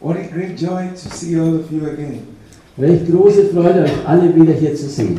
What a great joy to see all of you again. Welch große Freude, euch alle wieder hier zu sehen.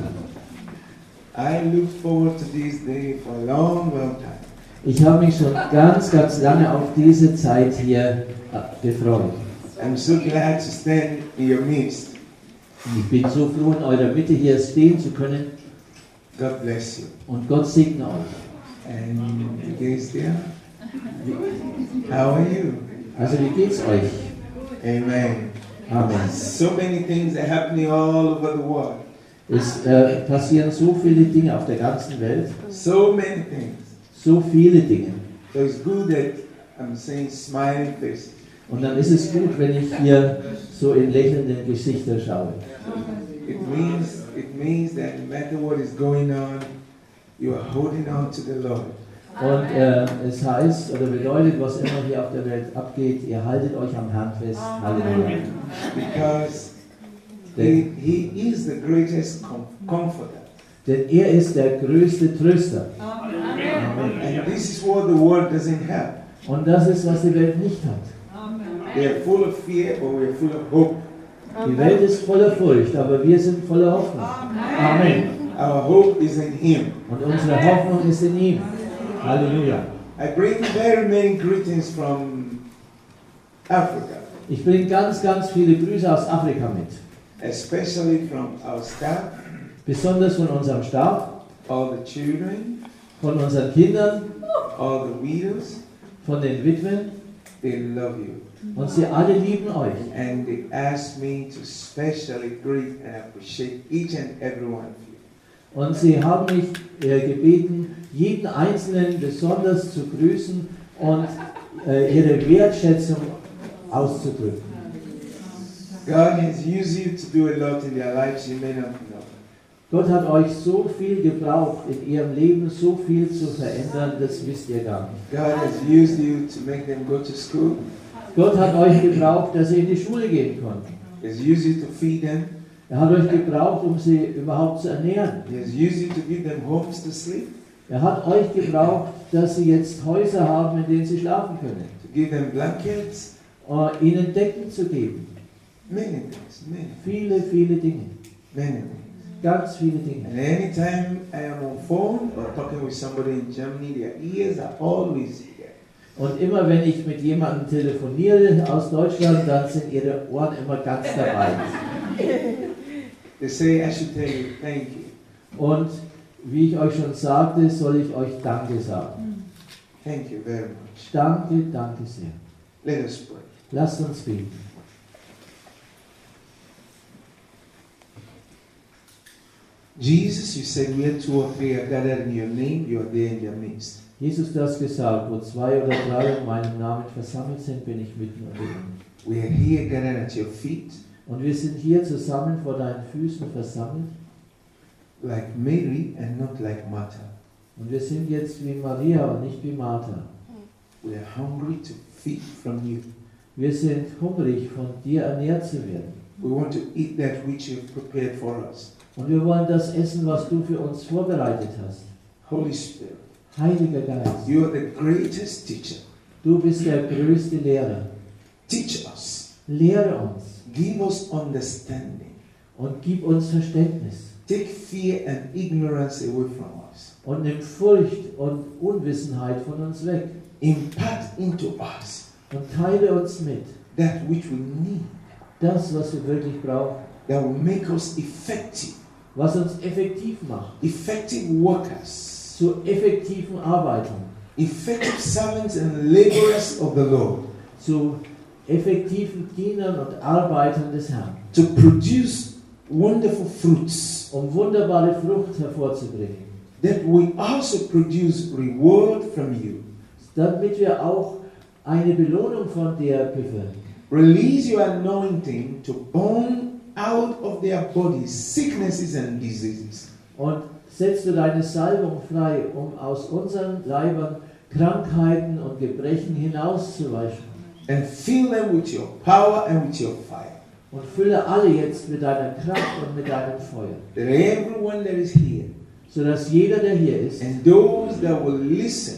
I look forward to this day for a long, long time. Ich habe mich schon ganz lange auf diese Zeit hier gefreut. I'm so glad to stand in your midst. Ich bin so froh, in eurer Mitte hier stehen zu können. God bless you. Und Gott segne euch. And you guys there? How are you? Also wie geht's euch? Amen. Amen. So many things are happening all over the world. Es passieren so viele Dinge auf der ganzen Welt. So many things. So viele Dinge. So it's good that I'm seeing smiling faces. Und dann ist es gut, wenn ich hier so in lächelnden Gesichter schaue. It means that no matter what is going on, you are holding on to the Lord. Und es heißt oder bedeutet, was immer hier auf der Welt abgeht, ihr haltet euch am Herrn fest. Halleluja. Because he is the greatest comforter. Denn er ist der größte Tröster. Amen. And this is what the world doesn't have. Und das ist, was die Welt nicht hat. They are full of fear, but we are full of hope. Die Welt ist voller Furcht, aber wir sind voller Hoffnung. Amen. Our hope is in Him. Und unsere Hoffnung ist in ihm. Halleluja. I bring very many greetings from Africa, Ich bringe ganz viele Grüße aus Afrika mit. especially from our staff, Besonders von unserem Stab, all the children, von unseren Kindern, all the widows. von den Witwen. They love you. Und sie alle lieben euch. And they asked me to specially greet and appreciate each and every one of you. Und sie haben mich gebeten, jeden Einzelnen besonders zu grüßen und ihre Wertschätzung auszudrücken. God has used you to do a lot in their lives you may not know. Gott hat euch so viel gebraucht, in ihrem Leben so viel zu verändern, das wisst ihr gar nicht. God has used you to make them go to school. Gott hat euch gebraucht, dass ihr in die Schule gehen konnten. He has used you to feed them. Er hat euch gebraucht, um sie überhaupt zu ernähren. He has used you to give them homes to sleep. Er hat euch gebraucht, dass sie jetzt Häuser haben, in denen sie schlafen können. To give them blankets. Ihnen Decken zu geben. Many things. Many. Viele Dinge. Many things. Ganz viele Dinge. And anytime I am on phone or talking with somebody in Germany, their ears are always here. Und immer wenn ich mit jemandem telefoniere aus Deutschland, dann sind ihre Ohren immer ganz dabei. They say I should tell you thank you. Und wie ich euch schon sagte, soll ich euch Danke sagen. Thank you very much. Danke sehr. Let us pray. Lasst uns beten. Jesus, you said where two or three are gathered in your name, you are there in their midst. Jesus, du hast gesagt, wo 2 oder 3 in meinem Namen versammelt sind, bin ich mitten unter ihnen. We are here gathered at your feet, Und wir sind hier zusammen vor deinen Füßen versammelt. like Mary and not like Martha. Und wir sind jetzt wie Maria und nicht wie Martha. We are hungry to feed from you. Wir sind hungrig, von dir ernährt zu werden. We want to eat that which you've prepared for us. Und wir wollen das essen, was du für uns vorbereitet hast. Holy Spirit, Heiliger Geist, you are the greatest teacher. du bist der größte Lehrer. Teach us. Lehre uns Give us understanding. und gib uns Verständnis. Take fear and ignorance away from us. Und nimm Furcht und Unwissenheit von uns weg. Impart into us Und teile uns mit that which we need, das, was wir wirklich brauchen. that will make us effective. Was uns effektiv macht. Effective workers. Zu effektiven Arbeitern. Effective servants and laborers of the Lord. Zu effektiven Dienern und Arbeitern des Herrn. To produce wonderful fruits. Wunderbare Frucht hervorzubringen. That we also produce reward from you. Damit wir auch eine Belohnung von dir bekommen. Release your anointing to burn out of their bodies sicknesses and diseases. Und setzt du deine Salbung frei, um aus unseren Leibern Krankheiten und Gebrechen hinauszuweichen. And fill them with your power and with your fire. Und fülle alle jetzt mit deiner Kraft und mit deinem Feuer. That everyone that is here Sodass jeder, der hier ist, and those that will listen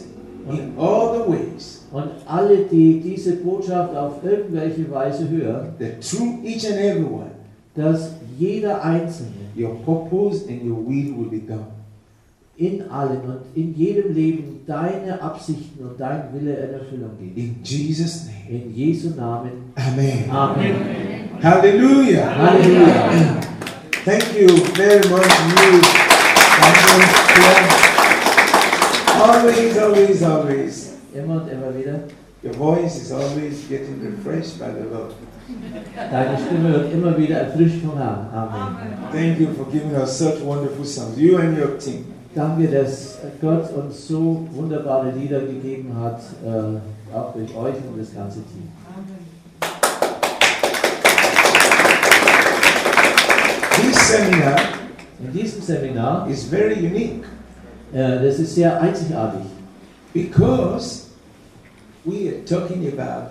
in all the ways, Und alle, die diese Botschaft auf irgendwelche Weise hören, that through each and every one, dass jeder Einzelne your purpose and your will will be done. in allen und in jedem Leben deine Absichten und dein Wille in Erfüllung geht. In Jesus' name. In Jesu Namen. Amen. Amen. Hallelujah. Halleluja. Thank you very much, you. Always. Immer und immer wieder. Your voice is always getting refreshed by the Lord. Deine Stimme wird immer wieder erfrischt vom Herrn. Amen. Thank you for giving us such wonderful songs, you and your team. Danke, dass Gott uns so wunderbare Lieder gegeben hat, auch durch euch und das ganze Team. This seminar In diesem Seminar, is very unique das ist sehr einzigartig, because we are talking about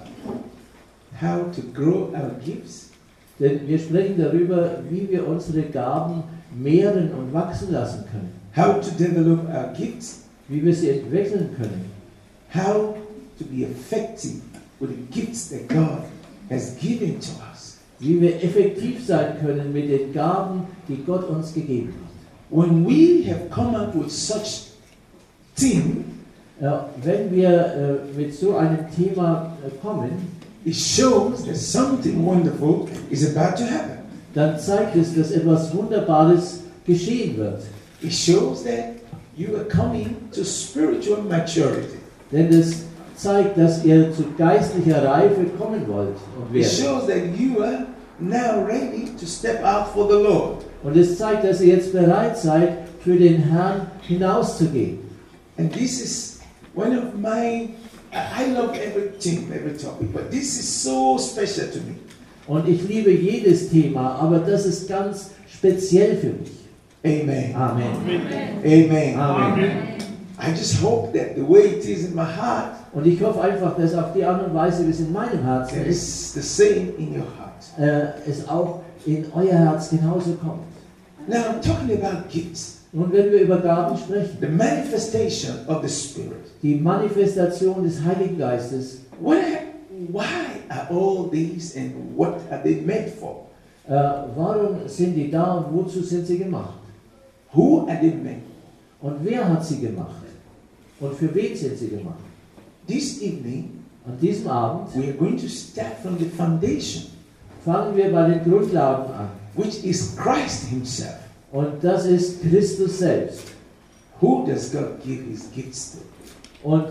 how to grow our gifts, denn wir sprechen darüber, wie wir unsere Gaben mehren und wachsen lassen können, how to develop our gifts, wie wir sie entwickeln können, how to be effective with the gifts that God has given to us. wie wir effektiv sein können mit den Gaben, die Gott uns gegeben hat. When we have come up with such theme, Wenn wir mit so einem Thema kommen, it shows that something wonderful is about to happen. dann zeigt es, dass etwas Wunderbares geschehen wird. It shows that you are coming to spiritual maturity. Denn es zeigt, dass ihr zu geistlicher Reife kommen wollt und It werdet. shows that you are now ready to step out for the Lord. Und es zeigt, dass ihr jetzt bereit seid, für den Herrn hinauszugehen. And this is one of my, I love every theme, every topic, but this is so special to me. Und ich liebe jedes Thema, aber das ist ganz speziell für mich. Amen. Amen. Amen. Amen. I just hope that the way it is in my heart Und ich hoffe einfach, dass auf die Art und Weise, wie es in meinem Herzen that ist, is the same in your heart. es auch in euer Herz genauso kommt. Now I'm talking about gifts, Und wenn wir über Gaben sprechen, the manifestation of the Spirit. die Manifestation des Heiligen Geistes, Why are all these and what are they made for? warum sind die da und wozu sind sie gemacht? Who are they made for? Und wer hat sie gemacht? Und für wen sind sie gemacht? This evening, An diesem Abend we are going to start from the foundation, fangen wir bei den Grundlagen an. which is Christ Himself. Und das ist Christus selbst. Who does God give His gifts to? Und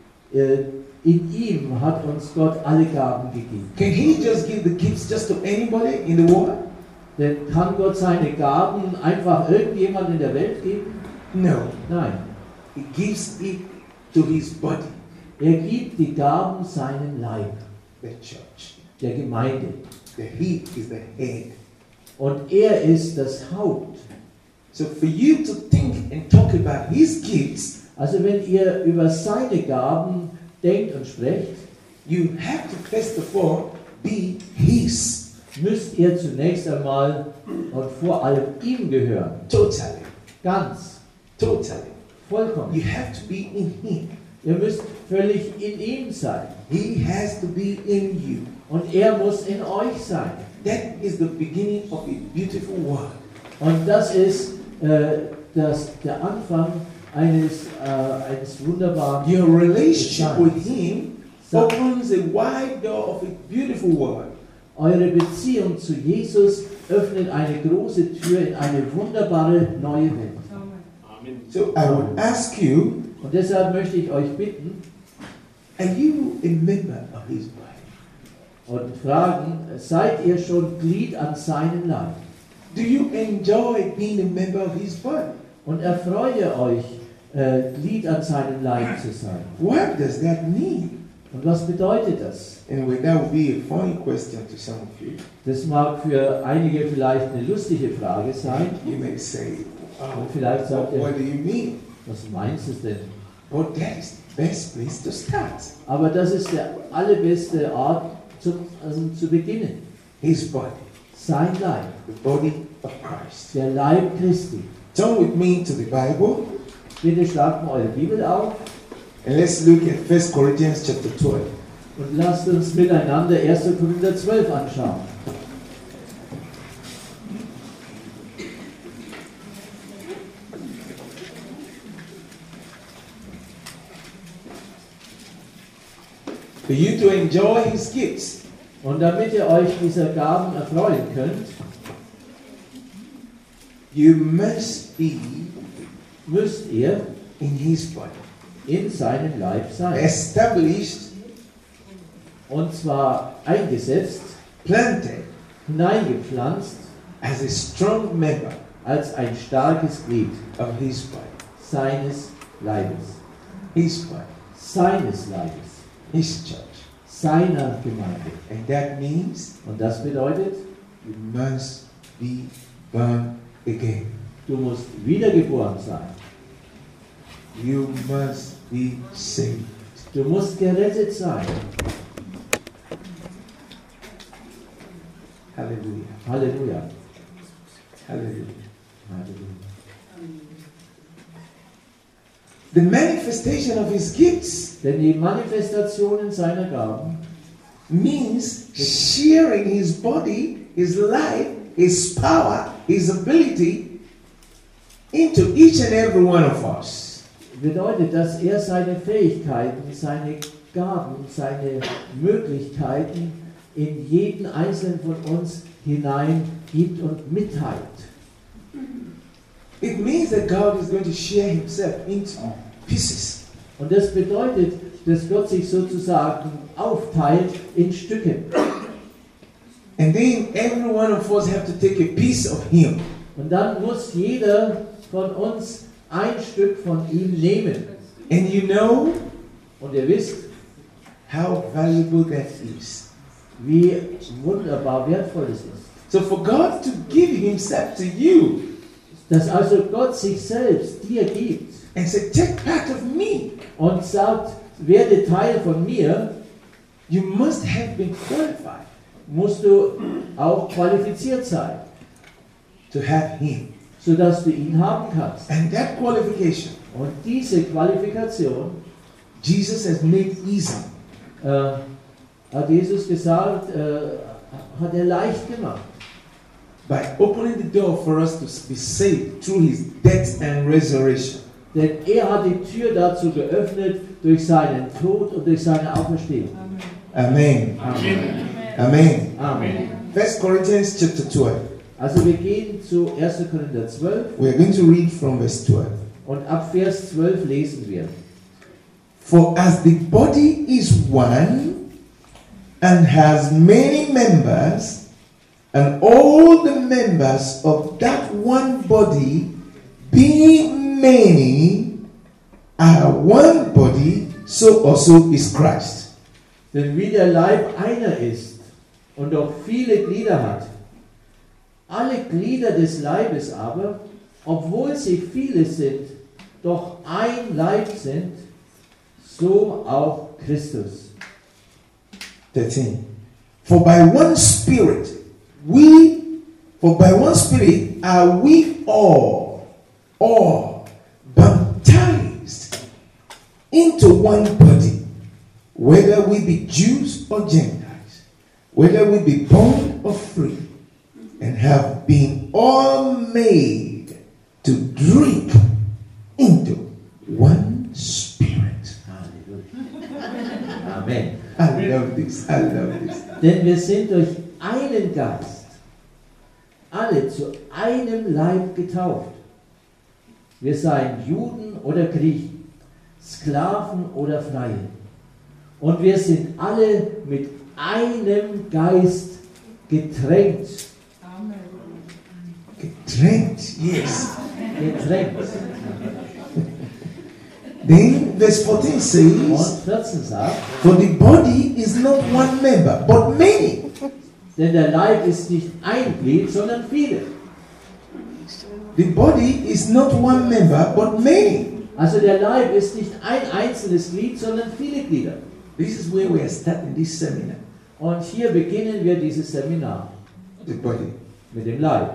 in ihm hat uns Gott alle Gaben gegeben. Can He just give the gifts just to anybody in the world? Denn kann Gott seine Gaben einfach irgendjemand in der Welt geben? No. Nein. He gives it to His body, Er gibt die Gaben seinem Leib, the church. der Gemeinde. He is the head. Und er ist das Haupt. So for you to think and talk about His gifts, Also wenn ihr über seine Gaben denkt und sprecht, you have to first of all be His. müsst ihr zunächst einmal und vor allem ihm gehören. Totally. Ganz, Totally. vollkommen. You have to be in Him. Ihr müsst völlig in ihm sein. He has to be in you. Und er muss in euch sein. That is the beginning of a beautiful world. Und das ist der Anfang eines wunderbaren Your relationship with Him So- opens a wide door of a beautiful world. Eure Beziehung zu Jesus öffnet eine große Tür in eine wunderbare neue Welt. So I would ask you, Und deshalb möchte ich euch bitten are you a member of His body? und fragen, seid ihr schon Glied an seinem Leib? Do you enjoy being a member of His body? Und erfreue euch, Glied an seinem Leib zu sein. What does that mean? Und was bedeutet das? Anyway, that would be a funny question to some of you. Das mag für einige vielleicht eine lustige Frage sein. You may say, Und vielleicht sagt what ihr, do you mean? was meinst du denn? But that is the best place to start. Aber das ist der allerbeste Ort zu beginnen. His body, Sein Leib, the body of Christ. der Leib Christi. Turn with me to the Bible, Bitte schlagt mal eure Bibel auf. And let's look at 1 Corinthians chapter 12. Und lasst uns miteinander 1. Korinther 12 anschauen. For you to enjoy his gifts. Und damit ihr euch dieser Gaben erfreuen könnt, You must be müsst ihr in his body, in seinem Leib sein. established, Und zwar eingesetzt, planted hineingepflanzt as a strong member als ein starkes Glied of his body. seines Leibes. His body, Seines Leibes. his church. Seiner Gemeinde. And that means Und das bedeutet, you must be born again. du musst wiedergeboren sein. You must be saved. Du musst gerettet sein. Hallelujah. Halleluja. Hallelujah. Halleluja. The manifestation of his gifts Denn die Manifestationen seiner Gaben means sharing his body, his life, his power, his ability into each and every one of us. bedeutet, dass er seine Fähigkeiten, seine Gaben, seine Möglichkeiten in jeden einzelnen von uns hineingibt und mitteilt. It means that God is going to share himself into pieces. Und das bedeutet, dass Gott sich sozusagen aufteilt in Stücke. And then every one of us have to take a piece of him. Und dann muss jeder von uns ein Stück von ihm nehmen. And you know Und ihr wisst, how valuable that is. wie wunderbar wertvoll es ist. So for God to give himself to you Dass also Gott sich selbst dir gibt and say, take part of me, und sagt, werde Teil von mir, you must have been qualified musst du auch qualifiziert sein, to have him. sodass du ihn haben kannst. And that qualification, Und diese Qualifikation Jesus has made easy. hat Jesus gesagt, hat er leicht gemacht. By opening the door for us to be saved through his death and resurrection. Denn er hat die Tür dazu geöffnet durch seinen Tod und durch seine Auferstehung. Amen. Amen. Amen. Amen. 1 Corinthians chapter 12. Also wir gehen zu 1. Korinther 12 We're going to read from verse 12. und ab Vers 12 lesen wir. For as the body is one and has many members, and all the members of that one body, being many, are one body, so also is Christ. Denn wie der Leib einer ist und auch viele Glieder hat, alle Glieder des Leibes aber, obwohl sie viele sind, doch ein Leib sind, so auch Christus. 13. For by one Spirit are we all baptized into one body, whether we be Jews or Gentiles, whether we be bond or free, and have been all made to drink into one Spirit. Halleluja. Amen. I love this. I love this. Denn wir sind durch einen Geist alle zu einem Leib getauft. Wir seien Juden oder Griechen, Sklaven oder Freie. Und wir sind alle mit einem Geist getränkt. Getränkt, yes. Getränkt. Then verse 14 Und says, 14 sagt, for the body is not one member, but many. denn der Leib ist nicht ein Glied, sondern viele. The body is not one member, but many. Also der Leib ist nicht ein einzelnes Glied, sondern viele Glieder. This is where we are starting this seminar. Und hier beginnen wir dieses Seminar The body. mit dem Leib.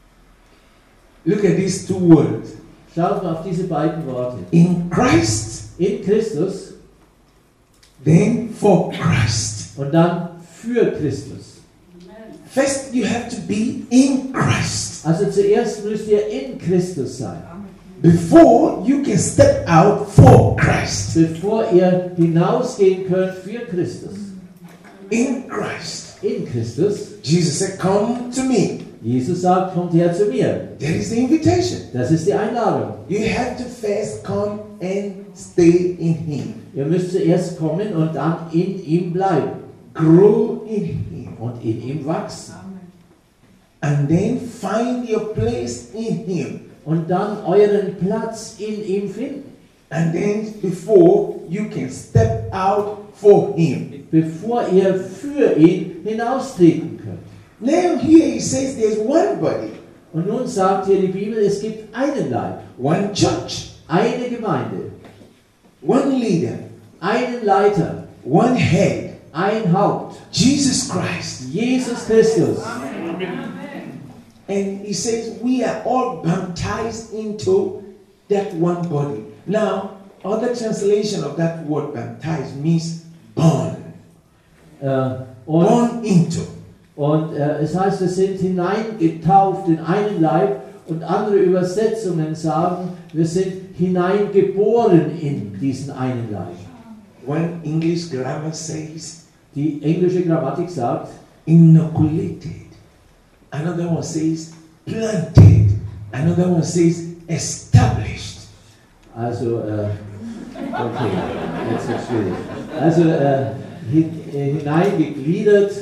Look at these two words. Schaut mal auf diese beiden Worte. In Christ, in Christus then for Christ. und dann für Christus. First, you have to be in Christ Also zuerst müsst ihr in Christus sein, before you can step out for Christ. bevor ihr hinausgehen könnt für Christus. In Christ. In Christus. Jesus said, "Come to me." Jesus sagt, kommt her zu mir. That is the invitation. Das ist die Einladung. You have to first come and stay in Him. Ihr müsst zuerst kommen und dann in ihm bleiben Grow in Him. und in ihm wachsen. And then find your place in Him. Und dann euren Platz in ihm finden, And then before you can step out for Him. bevor ihr für ihn hinaustreten könnt. Now here he says there's one body, Und nun sagt hier die Bibel, es gibt einen Leib, one church, eine Gemeinde, one leader, einen Leiter, one head, ein Haupt, Jesus Christ. Jesus Christus. And he says we are all baptized into that one body. Now, other translation of that word baptized means born. Und Born into. es heißt, wir sind hineingetauft in einen Leib, und andere Übersetzungen sagen, wir sind hineingeboren in diesen einen Leib. One English grammar says Die englische Grammatik sagt, inoculated. Another one says planted. Another one says established. also, okay, jetzt wird schwierig. Also, hineingegliedert,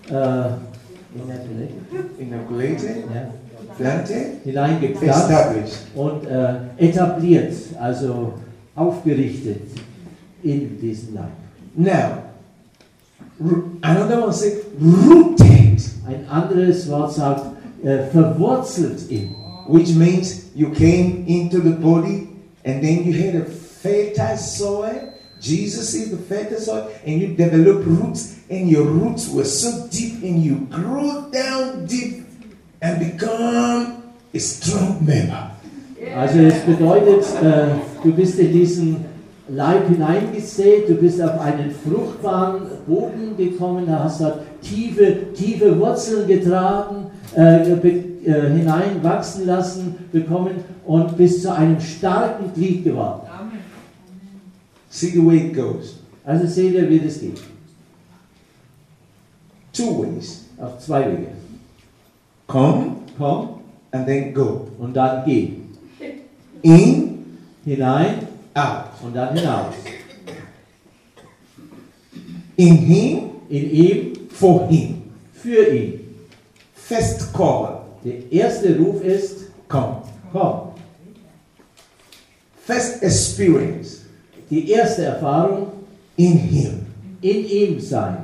Inoculated, ja, planted, hineingepflanzt established. und etabliert, also aufgerichtet in diesen Leib. Now, another one says rooted, Ein anderes Wort sagt, verwurzelt in, which means you came into the body and then you had a fertile soil. Jesus is the fertile soil, and you developed roots, and your roots were so deep, and you grew down deep and become a strong member. Also es bedeutet, du bist in diesen Leib hineingesät, du bist auf einen fruchtbaren Boden gekommen, da hast du tiefe Wurzeln getragen, hineinwachsen lassen, bekommen und bist zu einem starken Glied geworden. See the way it goes. Also seht ihr, wie das geht. Two ways. Auf zwei Wege. Come Komm and then go. und dann geh. In, Hinein out. und dann hinaus. In Him, In ihm, for Him. für ihn. First call, Der erste Ruf ist, come. komm. First experience, Die erste Erfahrung, in Him. in ihm sein.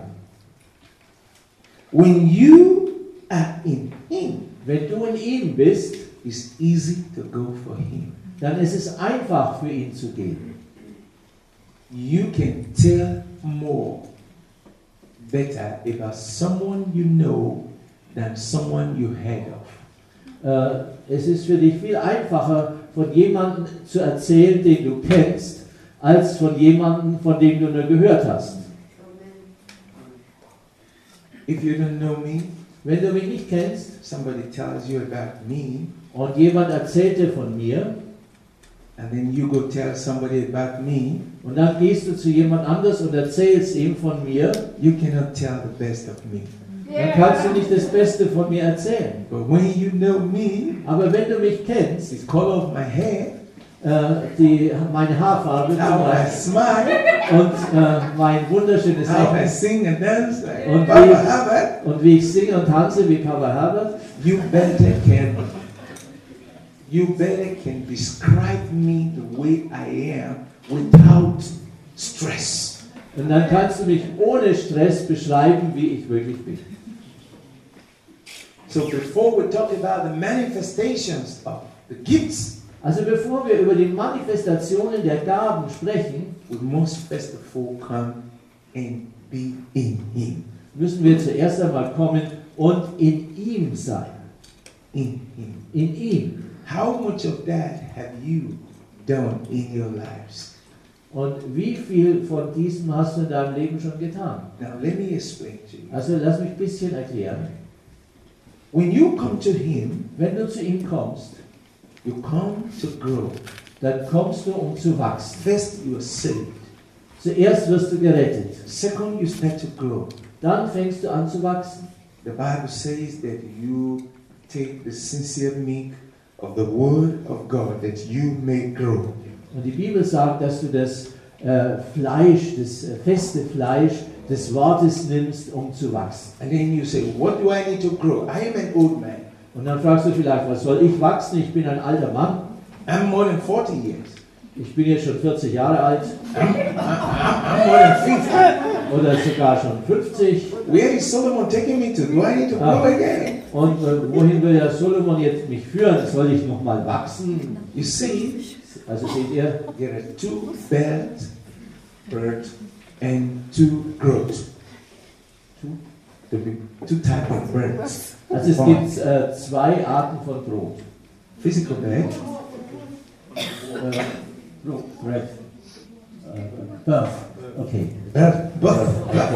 When you are in Him, Wenn du in ihm bist, it's easy to go for Him. dann ist es einfach für ihn zu gehen. You can tell more better about someone you know than someone you heard of. Es ist für dich viel einfacher, von jemandem zu erzählen, den du kennst, als von jemandem, von dem du nur gehört hast. If you don't know me, Wenn du mich nicht kennst somebody tells you about me, und jemand erzählt dir von mir and then you go tell somebody about me, und dann gehst du zu jemand anders und erzählst ihm von mir, you cannot tell the best of me. dann kannst du nicht das Beste von mir erzählen. But when you know me, Aber wenn du mich kennst, the color of my hair, meine Haarfarbe zum how I Beispiel, smile, und mein wunderschönes how I Lächeln sing and dance like Und Papa wie- Herbert, und wie ich singe und tanze wie Papa Herbert, you better can describe me the way I am without stress. und dann kannst du mich ohne Stress beschreiben, wie ich wirklich bin. So before we talk about the manifestations of the gifts, Also bevor wir über die Manifestationen der Gaben sprechen, we must first of all come and be in Him. müssen wir zuerst einmal kommen und in ihm sein. In Him. In ihm. How much of that have you done in your lives? Und wie viel von diesem hast du in deinem Leben schon getan? Now let me explain to you. Also lass mich ein bisschen erklären. When you come to Him, Wenn du zu ihm kommst, you come to grow. dann kommst du, um zu wachsen. First, you are saved. Zuerst wirst du gerettet. Second, you start to grow. Dann fängst du an zu wachsen. The Bible says that you take the sincere meat of the Word of God that you may grow. Und die Bibel sagt, dass du das Fleisch, das feste Fleisch des Wortes nimmst, um zu wachsen. And then you say, what do I need to grow? I am an old man. Und dann fragst du vielleicht, was soll ich wachsen? Ich bin ein alter Mann. I'm more than 40 years. Ich bin jetzt schon 40 Jahre alt. I'm more than 50. Oder sogar schon 50. Where is Solomon taking me to? Do I need to grow again? Und wohin will der Solomon jetzt mich führen? Soll ich nochmal wachsen? You see, Also seht ihr, there are two birth and two growth. Two types of births. also es gibt zwei Arten von Brot. Physical birth Bread. Birth. Okay. birth.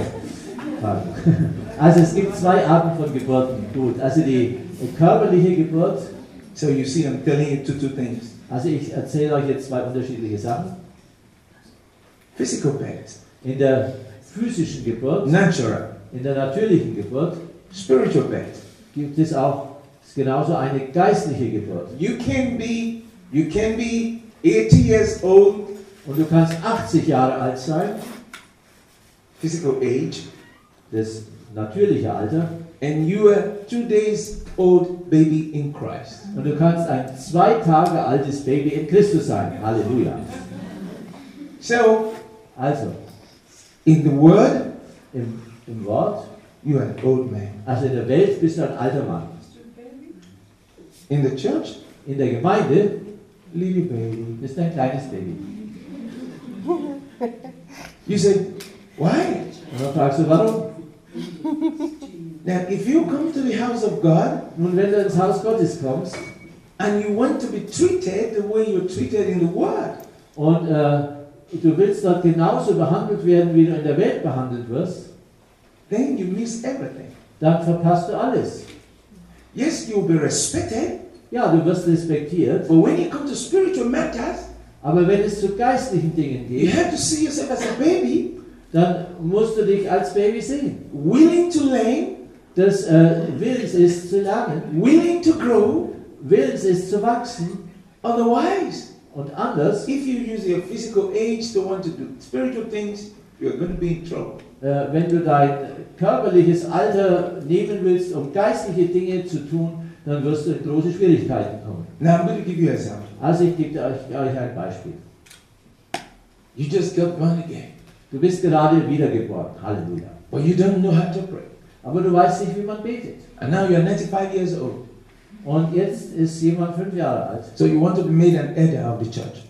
Also es gibt zwei Arten von Geburten. Gut, also die körperliche Geburt. So you see, I'm telling you two things. Also ich erzähle euch jetzt zwei unterschiedliche Sachen. Physical birth, In der physischen Geburt, natural. in der natürlichen Geburt Spiritual birth. gibt es auch genauso eine geistliche Geburt. You can be 80 years old, Und du kannst 80 Jahre alt sein, physical age, das natürliche Alter, and you are 2 days old baby in Christ. und du kannst ein 2 Tage altes Baby in Christus sein. Halleluja. So, Also, in the Word, im Wort, you are an old man. also in der Welt bist du ein alter Mann. In the church, In der Gemeinde little baby. bist du ein kleines Baby. You say, why? Und dann fragst du, warum? Now, if you come to the house of God Nun, wenn du ins Haus Gottes kommst and you want to be treated the way you're treated in the Word, und du willst dort genauso behandelt werden, wie du in der Welt behandelt wirst, then you miss everything. dann verpasst du alles. Yes, you'll be respected, Ja, du wirst respektiert, but when you come to spiritual matters, aber wenn es zu geistlichen Dingen you geht, have to see yourself as a baby, dann musst du dich als Baby sehen, willing to learn, das willens ist zu lernen, willing to grow. willens ist zu wachsen. Otherwise, Und anders, if you use your physical age to want to do spiritual things, you're going to be in trouble. wenn du dein körperliches Alter nehmen willst, um geistliche Dinge zu tun, dann wirst du in große Schwierigkeiten kommen. Now, I'm going to give you an example. Also ich gebe euch ein Beispiel. You just got born again, Du bist gerade wiedergeboren, Halleluja. but you don't know how to pray. Aber du weißt nicht, wie man betet. And now you're 95 years old. Und jetzt ist jemand 5 Jahre alt. So you want to be made an elder of the church.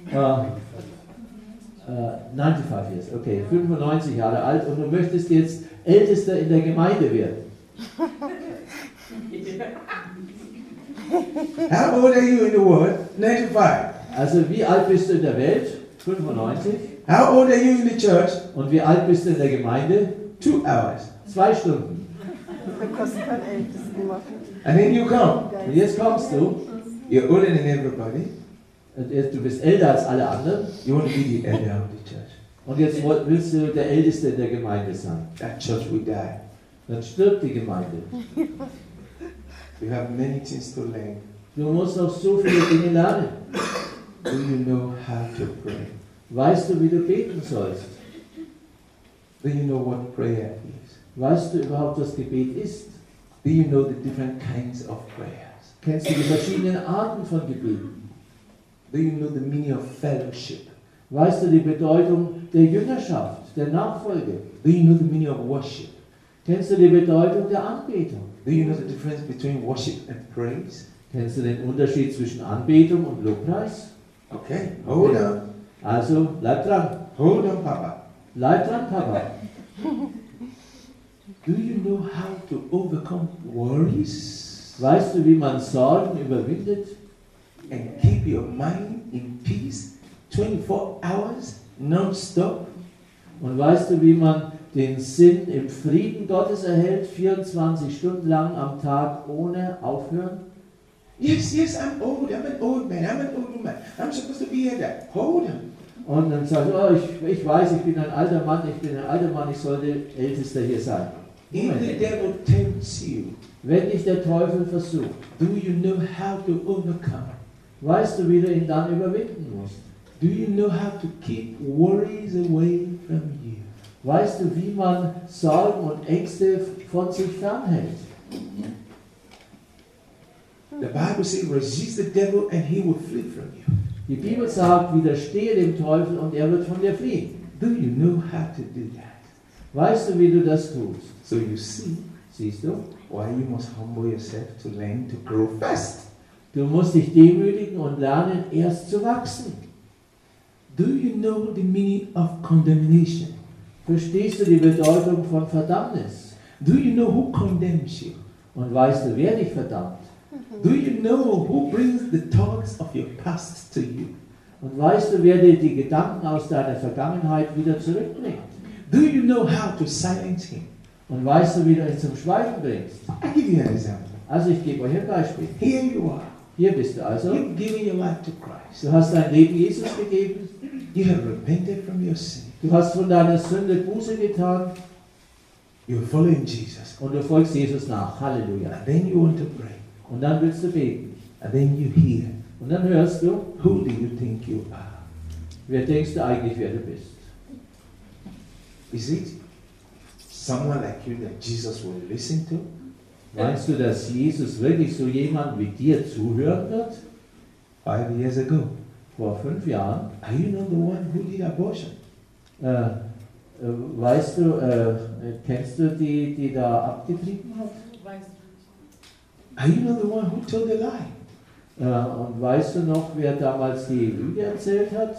95 years, okay, 95 Jahre alt und du möchtest jetzt Ältester in der Gemeinde werden. How old are you in the world? 95. Also wie alt bist du in der Welt? 95. How old are you in the church? Und wie alt bist du in der Gemeinde? 2 hours. 2 Stunden. Wir kosten kein Ältesten machen. And then you come. Und jetzt kommst du, You're older than everybody. und du bist älter als alle anderen You want to be the elder of the church. und jetzt willst du der Älteste in der Gemeinde sein. That church will die. Dann stirbt die Gemeinde. You have many things to learn. Du musst noch so viele Dinge lernen. Do you know how to pray? Weißt du, wie du beten sollst? Do you know what prayer is? Weißt du überhaupt, was Gebet ist? Do you know the different kinds of prayers? Kennst du die verschiedenen Arten von Gebeten? Do you know the meaning of fellowship? Weißt du die Bedeutung der Jüngerschaft, der Nachfolge? Do you know the meaning of worship? Kennst du die Bedeutung der Anbetung? Do you know the difference between worship and praise? Kennst du den Unterschied zwischen Anbetung und Lobpreis? Okay, hold on. Also, bleib dran. Hold on, Papa. Bleib dran, Papa. Do you know how to overcome worries Weißt du, wie man Sorgen überwindet and keep your mind in peace 24 hours non-stop? Und weißt du, wie man den Sinn im Frieden Gottes erhält, 24 Stunden lang am Tag ohne Aufhören? Yes, I'm old. I'm an old man. I'm an old man. I'm supposed to be here. There. Hold on. Und dann sagst du, oh, ich weiß, ich bin ein alter Mann, ich sollte Ältester hier sein. If the devil tempts you, Wenn dich der Teufel versucht, do you know how to overcome? weißt du, wie du ihn dann überwinden musst? Do you know how to keep worries away from you? Weißt du, wie man Sorgen und Ängste von sich fernhält? The Bible says, resist the devil and he will flee from you. Die Bibel sagt, widerstehe dem Teufel und er wird von dir fliehen. Do you know how to do that? Weißt du, wie du das tust? So you see Siehst du? why you must humble yourself to learn to grow fast. Du musst dich demütigen und lernen, erst zu wachsen. Do you know the meaning of condemnation? Verstehst du die Bedeutung von Verdammnis? Do you know who condemns you? Und weißt du, wer dich verdammt? Do you know who brings the thoughts of your past to you? Und weißt du, wer dir die Gedanken aus deiner Vergangenheit wieder zurückbringt? Do you know how to silence him? Und weißt du, wie du ihn zum Schweigen bringst? I'll give you an example. Also ich gebe euch ein Beispiel. Here you are. Hier bist du also. You've given your life to Christ. Du hast dein Leben Jesus gegeben. You have repented from your sin. Du hast von deiner Sünde Buße getan You're following Jesus. und du folgst Jesus nach. Halleluja. And then you want to pray. Und dann willst du beten. And then you hear. Und dann hörst du, Who do you think you are? wer denkst du eigentlich, wer du bist? Is it someone like you that Jesus will listen to? Meinst du, dass Jesus wirklich so jemand wie dir zuhören wird? 5 years ago. Vor 5 Jahren. Are you not the one who did abortion? Weißt du, kennst du die da abgetrieben hat? Are you not the one who told the lie? Und weißt du noch, wer damals die Lüge erzählt hat?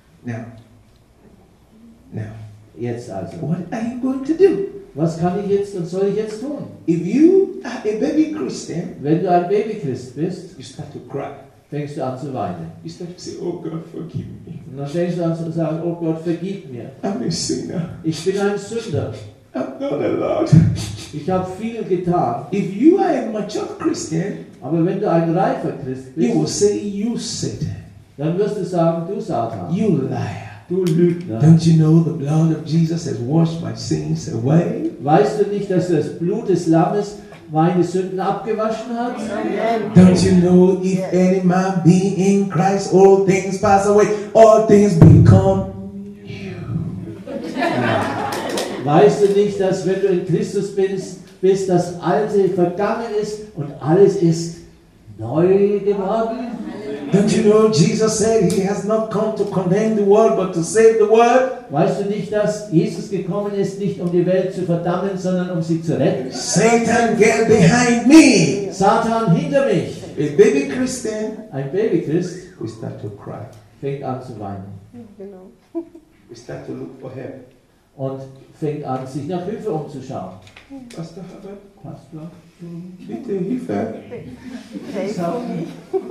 Now, Jetzt also. what are you going to do? Was kann ich jetzt und soll ich jetzt tun? If you are a baby Christian, Wenn du ein Babychrist bist, you start to cry. fängst du an zu weinen. You start to say, oh God, forgive me. Und dann fängst du an zu sagen, oh Gott, vergib mir. I'm a sinner. Ich bin ein Sünder. I'm not allowed. Ich habe viel getan. If you are a mature Christian, Aber wenn du ein reifer Christ you will bist, say, you Satan, dann wirst du sagen, du Satan, you liar. du Lügner. Don't you know the blood of Jesus has washed my sins away? Weißt du nicht, dass das Blut des Lammes meine Sünden abgewaschen hat? Don't you know if any man be in Christ, all things pass away, all things become new. Weißt du nicht, dass wenn du in Christus bist, das Alte vergangen ist und alles ist neu geworden? Don't you know Jesus said he has not come to condemn the world but to save the world? Weißt du nicht, dass Jesus gekommen ist, nicht um die Welt zu verdammen, sondern um sie zu retten? Satan, get behind me. Satan, hinter mich! A baby Christian, Ein Babychrist we start to cry. fängt an zu weinen Genau. We start to look for help. und fängt an, sich nach Hilfe umzuschauen. Pastor Herbert, Pastor? bitte Hilfe. Pray for me.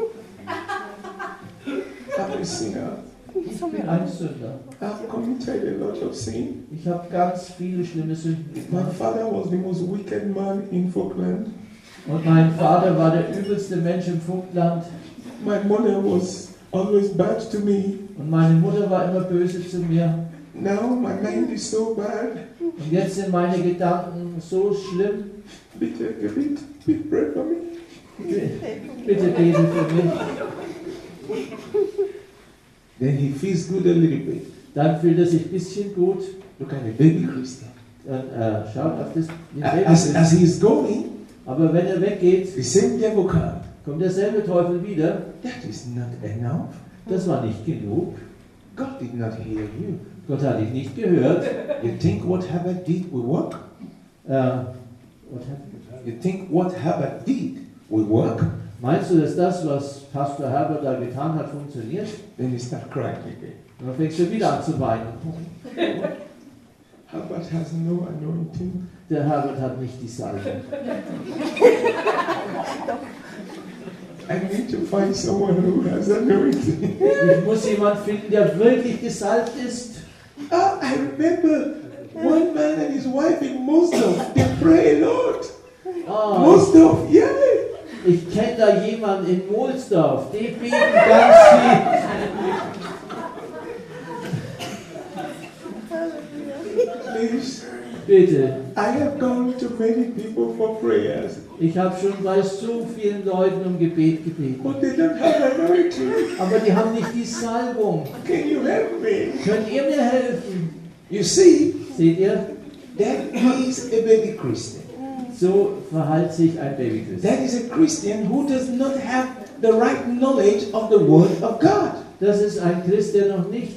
I'm a sinner. Ich Ein Sünder. I've committed a lot of sin. Ich habe ganz viele schlimme Sünden My gemacht. father was the most wicked man in Falkland. Und mein Vater war der übelste Mensch im Vogtland. My mother was always bad to me. Und meine Mutter war immer böse zu mir. Now my mind is so bad. Und jetzt sind meine Gedanken so schlimm. Bitte Gebet, bitte pray for me. Bitte bete für mich. Then he feels good a little bit. Dann fühlt er sich ein bisschen gut. Look at the baby Christian. Dann schaut auf das. den As Baby. he is going, Aber wenn er weggeht, the same devil comes. kommt derselbe Teufel wieder. That is not enough. Das war nicht genug. God did not hear you. Gott hat dich nicht gehört. You think what Herbert did will work? What happened? You think what Herbert did will work? Meinst du, dass das, was Pastor Herbert da getan hat, funktioniert? Then you start crying again. Und dann fängst du wieder an zu weinen. Herbert has no anointing. Der Herbert hat nicht die Salbe. I need to find someone who has anointing. Ich muss jemanden finden, der wirklich gesalbt ist. I remember one man and his wife in Moscow, they pray a lot. Oh, Moscow, yeah. ich kenne da jemanden in Mohlsdorf, die beten ganz viel. Please, Bitte, I have gone to many people for prayers, ich habe schon bei so vielen Leuten um Gebet gebeten. but they don't have anointing. Aber die haben nicht die Salbung. Can you help me? Könnt ihr mir helfen? You see, Seht ihr? that is a baby Christian. So verhält sich ein Babychrist. That is a Christian who does not have the right knowledge of the Word of God. Das ist ein Christ, der noch nicht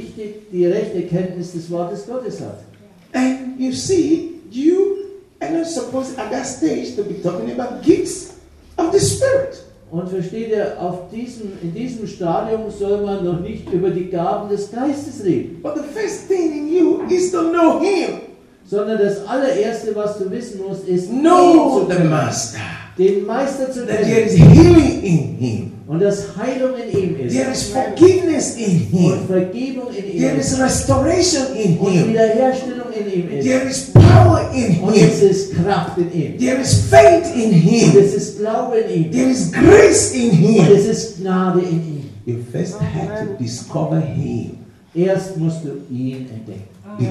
die rechte Kenntnis des Wortes Gottes hat. And you see, you are not supposed at that stage to be talking about gifts of the Spirit. Und versteht ihr, in diesem Stadium soll man noch nicht über die Gaben des Geistes reden, But the first thing in you is to know Him. sondern das allererste, was du wissen musst, ist, ihn Know zu the kennen, Master. den Meister zu That there is kennen healing in Him. und dass Heilung in ihm ist There is forgiveness in und Him. Vergebung in ihm There ist is restoration in und Him. Wiederherstellung in ihm ist There is power in und es Him. ist Kraft in ihm There is faith in und Him. es ist Glaube in ihm There is grace in und Him. es ist Gnade in ihm. You first have to discover Him. Erst musst du ihn entdecken,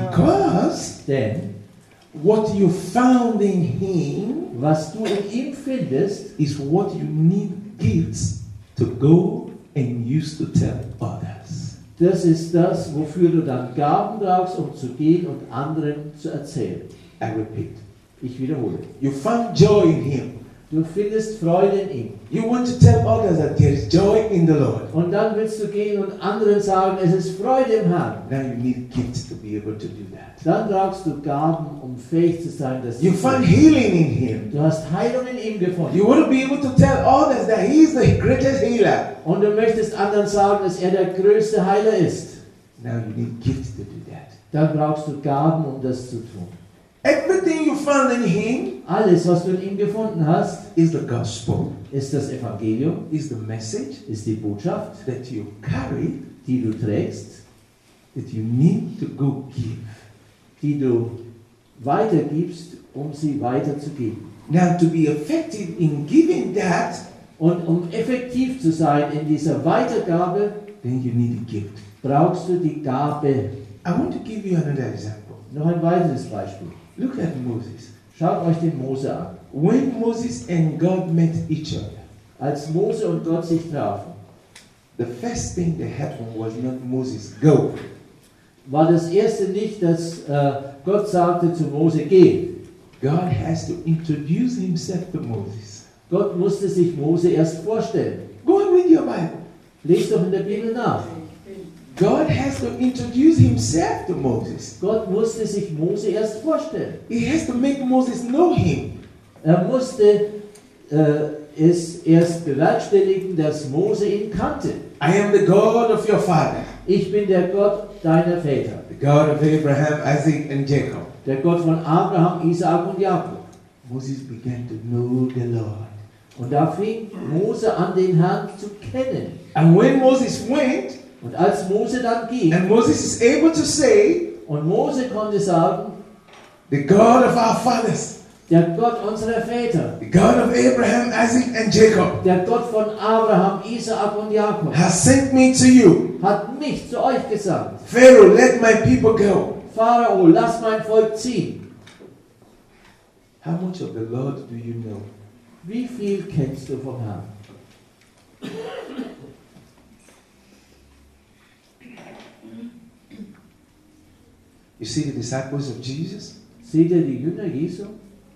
Because denn what you found in Him was du in ihm findest, is what you need gifts to go and use to tell others. das ist das, wofür du dann Gaben brauchst, um zu gehen und anderen zu erzählen. I repeat. Ich wiederhole. You found joy in Him. Du findest Freude in ihm. You want to tell others that there is joy in the Lord. Und dann willst du gehen und anderen sagen, es ist Freude im Herrn. Now you need gifts to be able to do that. Dann brauchst du Gaben, um fähig zu sein, das zu You tun. find healing in Him. Du hast Heilung in ihm gefunden. You want to be able to tell others that He is the greatest healer. Und du möchtest anderen sagen, dass er der größte Heiler ist. Now you need gifts to do that. Dann brauchst du Gaben, um das zu tun. Everything you found in Him Alles, was du in ihm gefunden hast, is the gospel, ist das Evangelium, is the message ist die Botschaft, that you carry, die du trägst, that you need to go give. die du weitergibst, um sie weiterzugeben. Now to be effective in giving that, Und um effektiv zu sein in dieser Weitergabe, then you need a gift. brauchst du die Gabe. I want to give you another example. Noch ein weiteres Beispiel. Look at Moses. Schaut euch den Mose an. When Moses and God met each other, Als Mose und Gott sich trafen, the first thing that happened was not Moses, go. war das erste nicht, dass Gott sagte zu Mose, geh. God has to introduce Himself to Moses. Gott musste sich Mose erst vorstellen. Go and read your Bible. Lest doch in der Bibel nach. God has to introduce Himself to Moses. Gott musste sich Mose erst vorstellen. He has to make Moses know Him. Er musste es erst bewerkstelligen, dass Mose ihn kannte. I am the God of your father, Ich bin der Gott deiner Väter. the God of Abraham, Isaac, and Jacob. Der Gott von Abraham, Isaak und Jakob. Moses began to know the Lord. Und da fing Mose an, den Herrn zu kennen. And when Moses went, Und als Mose dann ging, and Moses is able to say, und Mose konnte sagen, the God of our fathers, der Gott unserer Väter, the God of Abraham, Isaac, and Jacob, der Gott von Abraham, Isaak und Jakob, has sent me to you. hat mich zu euch gesandt. Pharaoh, let my people go. Pharao, lass mein Volk ziehen. How much of the Lord do you know? Wie viel kennst du vom Herrn? You see the disciples of Jesus? Seht ihr die Jünger Jesu?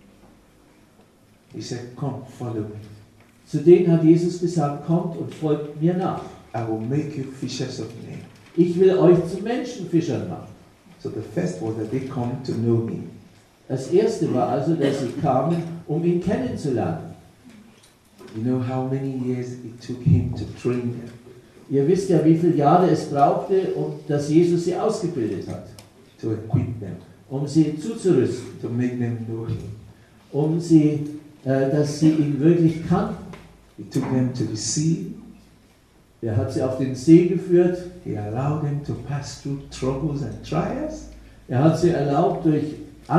He said, come, follow me. Zu denen hat Jesus gesagt, kommt und folgt mir nach. I will make you fishers of men. Ich will euch zu Menschenfischern machen. So the first was that they come to know Him. Das erste war also, dass sie kamen, um ihn kennenzulernen. You know how many years it took Him to train them? Ihr wisst ja, wie viele Jahre es brauchte, dass Jesus sie ausgebildet hat, To equip them, um sie zuzurüsten, to make them know Him. um sie, dass sie ihn wirklich kannten. He took them to the sea. Er hat sie auf den See geführt. He allowed them to pass through troubles and trials. Er hat sie erlaubt, durch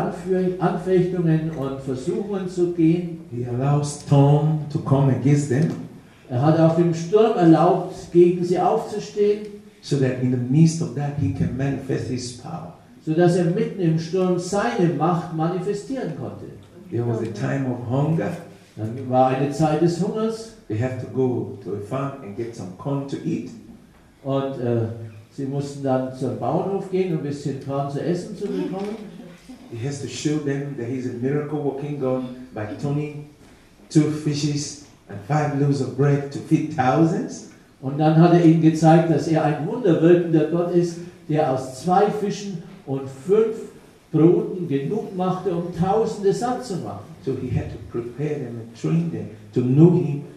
Anfechtungen und Versuchungen zu gehen. He allows storm to come against them, Er hat auch dem Sturm erlaubt, gegen sie aufzustehen, so that in the midst of that he can manifest his power. sodass er mitten im Sturm seine Macht manifestieren konnte. There was a time of hunger. Dann war eine Zeit des Hungers They have to go to a farm and get some corn to eat. und sie mussten dann zum Bauernhof gehen, um ein bisschen Korn zu essen zu bekommen. He has to show them that he's a miracle working God by turning 2 fishes and 5 loaves of bread to feed thousands. Und dann hat er ihnen gezeigt, dass er ein wunderwirkender Gott ist, der aus 2 Fischen und 5 Broten genug machte, um Tausende satt zu machen. So he had to prepare them and train them to know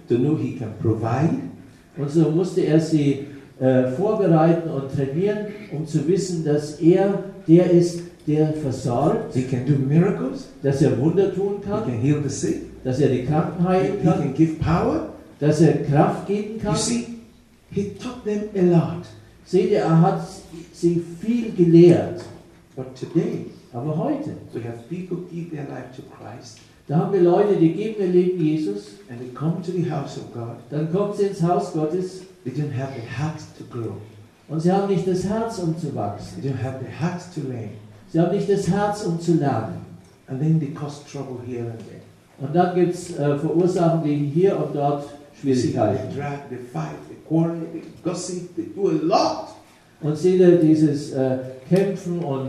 he can provide. Und so musste er sie vorbereiten und trainieren, um zu wissen, dass er der ist, der versorgt, He can do miracles. dass er Wunder tun He kann, can heal the sick. dass er die Kranken He heilen kann, can give power. dass er Kraft geben You kann. see, he taught them a lot. Seht ihr, er hat sie viel gelehrt. But today, Aber heute, we have people give their life to Christ da haben wir Leute, die geben ihr Leben Jesus, and they come to the house of God. dann kommen sie ins Haus Gottes They don't have the heart to grow. und sie haben nicht das Herz, um zu wachsen. They don't have the heart to learn. Sie haben nicht das Herz, um zu lernen. And then they cause trouble here and there. Und dann gibt es Verursachen, die hier und dort You see, Schwierigkeiten. they drag, they fight, they quarrel, they gossip, they do a lot. Und seht ihr, dieses Kämpfen und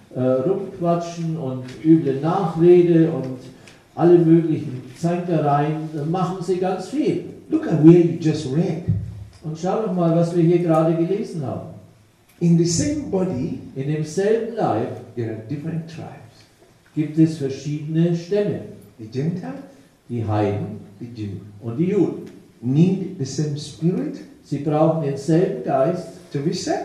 Rumquatschen und üble Nachrede und alle möglichen Zankereien, machen sie ganz viel. Look at where you just read. Und schau doch mal, was wir hier gerade gelesen haben. In the same body, In demselben Leib there are different tribes. gibt es verschiedene Stämme. The Gentiles, Die Heiden the Jews, und die Juden. need the same spirit Sie brauchen denselben Geist, to be saved.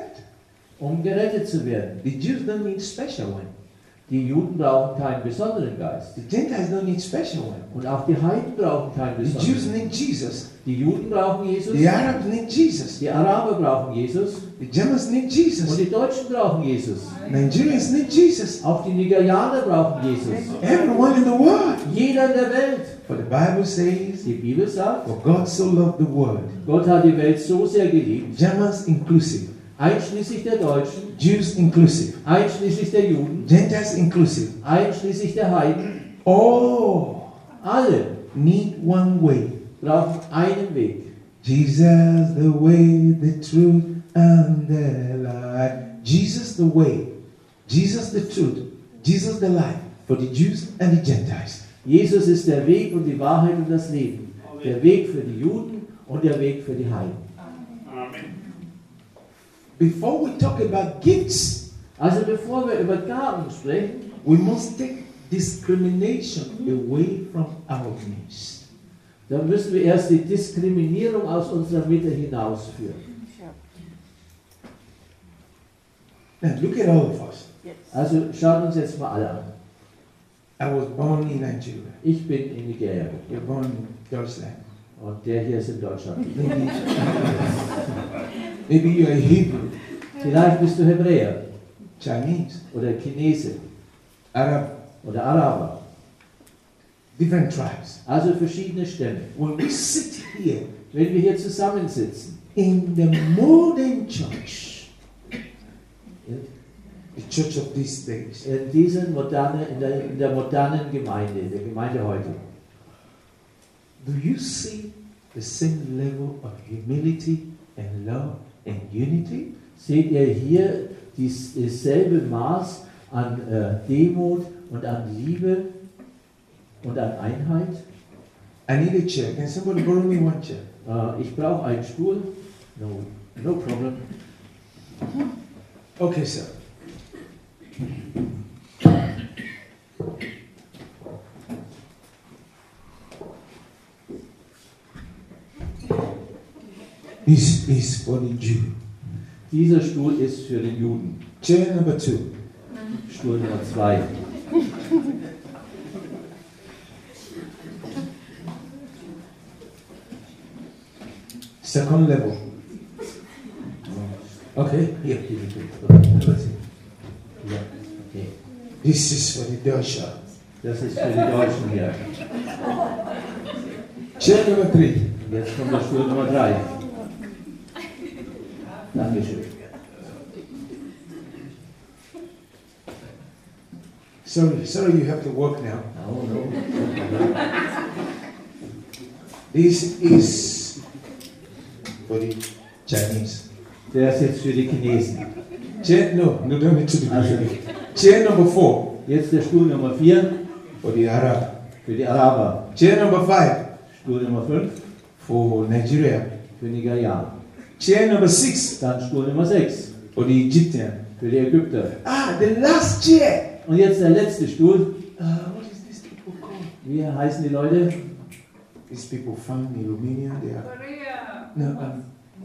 um gerettet zu werden. The Jews don't need special one. Die Juden brauchen keinen besonderen Geist. The Gentiles don't need special one. Und auch die Heiden brauchen keinen The Jews besonderen. need Jesus. Die Juden brauchen Jesus. The Arabs need Jesus. Die Araber brauchen Jesus. The Germans need Und Jesus. die Deutschen brauchen Jesus. Nigerians need Jesus. Auch die Nigerianer brauchen Jesus. Everyone in the world. Jeder in der Welt. For the Bible says, Die Bibel sagt, for God so loved the world, Gott hat die Welt so sehr geliebt, Germans inclusive, einschließlich der Deutschen, Jews inclusive, einschließlich der Juden, Gentiles inclusive, einschließlich der Heiden. all Alle need one way. brauchen einen Weg. Jesus the way, the truth, and the life. Jesus the way, Jesus the truth, Jesus the life for the Jews and the Gentiles. Jesus ist der Weg und die Wahrheit und das Leben. Der Weg für die Juden und der Weg für die Heiden. Before we talk about gifts, Also bevor wir über Gaben sprechen, we must take discrimination away from our midst. dann müssen wir erst die Diskriminierung aus unserer Mitte hinausführen. Now look at all of us. Also schauen uns jetzt mal alle an. I was born in Nigeria. Ich bin in Nigeria You're born in Deutschland. und der hier ist in Deutschland. Maybe, maybe you're a Hebrew, Vielleicht bist du Hebräer Chinese, oder Chinese Arab, oder Araber. different tribes. Also verschiedene Stämme. When we sit here Wenn wir hier zusammensitzen, in the modern church, in, the church of these days, in in der modernen Gemeinde, in der Gemeinde heute, do you see the same level of humility and love and unity? seht ihr hier dasselbe Maß an Demut und an Liebe und an Einheit? I need a chair. Can somebody borrow me one chair? Ich brauche einen Stuhl. No problem. Okay, sir. This is for the Jew. Dieser Stuhl ist für den Juden. Chair number 2. Stuhl Nummer 2. Second level. Okay, here. Ja, okay. This is for the Deutsche. Das ist für die Deutschen hier. Chair number 3. Jetzt kommt der Stuhl Nummer 3. Dankeschön. Sorry, you have to work now. Oh, no. This is for the Chinese. Der ist jetzt für die Chinesen. Chair, no, don't need to do Also, Chair number 4 jetzt der Stuhl Nummer 4 for the Arab. für die Araber. Chair number 5 Stuhl Nummer 5 for Nigeria. für Nigerianer. Chair number 6 Dann Stuhl Nummer 6 for the Egyptian. für die Ägypter. Ah, the last chair. Und jetzt der letzte Stuhl. What is this people called? Wie heißen die Leute? These people found in Romania. They are no,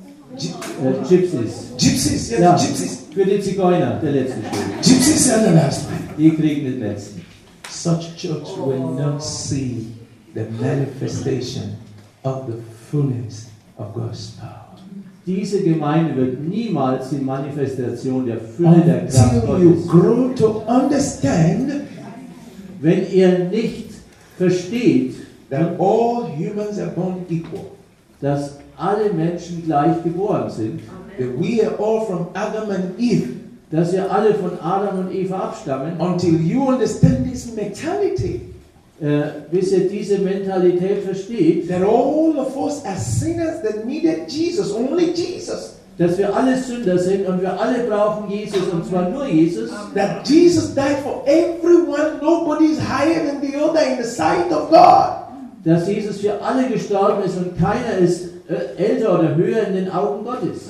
Gypsies. gypsies. Yes, Ja, gypsies. für die Zigeuner, der letzte Stuhl. Gypsies are the last one. Die kriegen den letzten. Such church will not see the manifestation of the fullness of God's power Diese Gemeinde wird niemals die Manifestation der Fülle der Kraft until you Gottes. grow to understand Wenn ihr nicht versteht, that all humans are born equal. dass alle Menschen gleich geboren sind, That we are all from Adam and Eve. dass wir alle von Adam und Eva abstammen, Until you understand this mentality, bis ihr diese Mentalität versteht, that all of us are sinners that needed Jesus, only Jesus. dass wir alle Sünder sind und wir alle brauchen Jesus und zwar nur Jesus, That Jesus died for everyone, nobody is higher than the other in the sight of God. dass Jesus für alle gestorben ist und keiner ist älter oder höher in den Augen Gottes.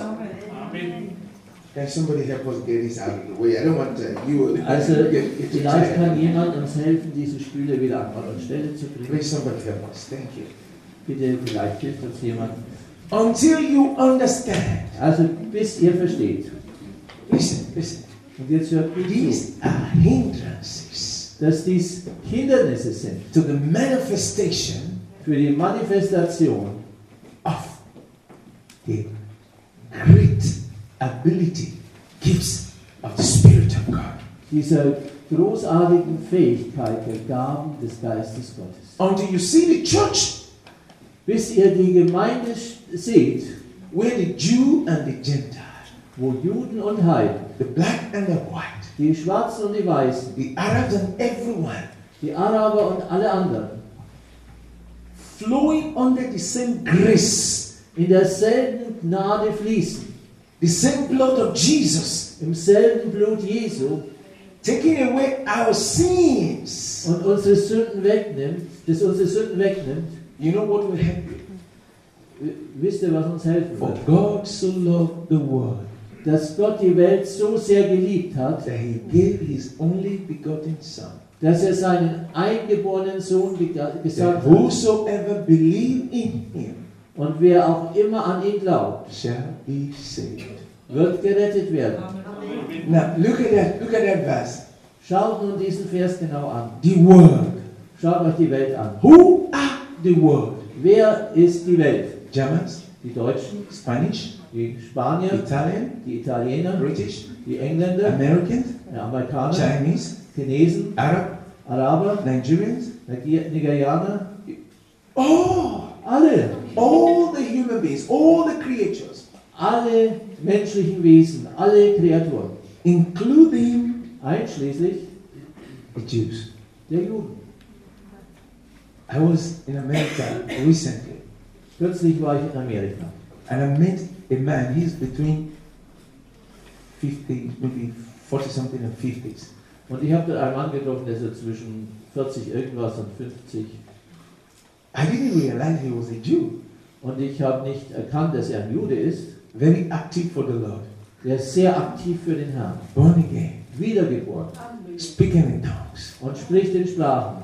Can somebody help us get this out of the way? I don't want you Also get vielleicht tired. kann jemand uns helfen, diese Stühle wieder an Ort und Stelle zu bringen. Please somebody help us. Thank you. Bitte, vielleicht hilft uns jemand. Until you understand. Also bis ihr versteht. Listen. Und jetzt hört gut zu, These are hindrances dass dies Hindernisse sind to the manifestation für die Manifestation of the great ability, gifts of the Spirit of God. dieser großartigen Fähigkeit der Gaben des Geistes Gottes. Until you see the church Bis ihr die Gemeinde seht, where the Jew and the Gentile, wo Juden und Heiden, the black and the white, die Schwarzen und die Weißen, the Arabs and everyone, die Araber und alle anderen, flowing under the same grace, in derselben Gnade fließen, the same blood of Jesus, im selben Blut Jesu taking away our sins. und unsere Sünden wegnimmt, das unsere Sünden wegnimmt. You know what will help you? Wisst ihr, was uns helfen For wird? God so loved the world Dass Gott die Welt so sehr geliebt hat, that He gave His only begotten Son, dass er seinen eingeborenen Sohn that gesandt hat. whosoever believe in Him Und wer auch immer an ihn glaubt, shall be saved. wird gerettet werden. Now look at that verse. Schaut nun diesen Vers genau an. The world. Schaut euch die Welt an. Who are the world? Wer ist die Welt? Germans, Die Deutschen, Spanish, die Spanier, Italian, die Italiener, British, die Engländer, Americans, die Amerikaner, Chinese, Chinesen, Arab, Araber, Nigerians. Nigerianer, Oh, alle, all the human beings, all the creatures, alle menschlichen Wesen, alle Kreaturen, including einschließlich the Jews. der Juden. I was in America recently, Kürzlich war ich in Amerika and I met a man. He's between 50, maybe 40 something and 50s. und ich habe da einen Mann getroffen, der so zwischen 40 irgendwas und 50. I didn't realize he was a Jew. Und ich habe nicht erkannt, dass er ein Jude ist. Very active for the Lord, Der ist sehr aktiv für den Herrn. born again, Wiedergeboren. speaking in tongues. Und spricht in Sprachen.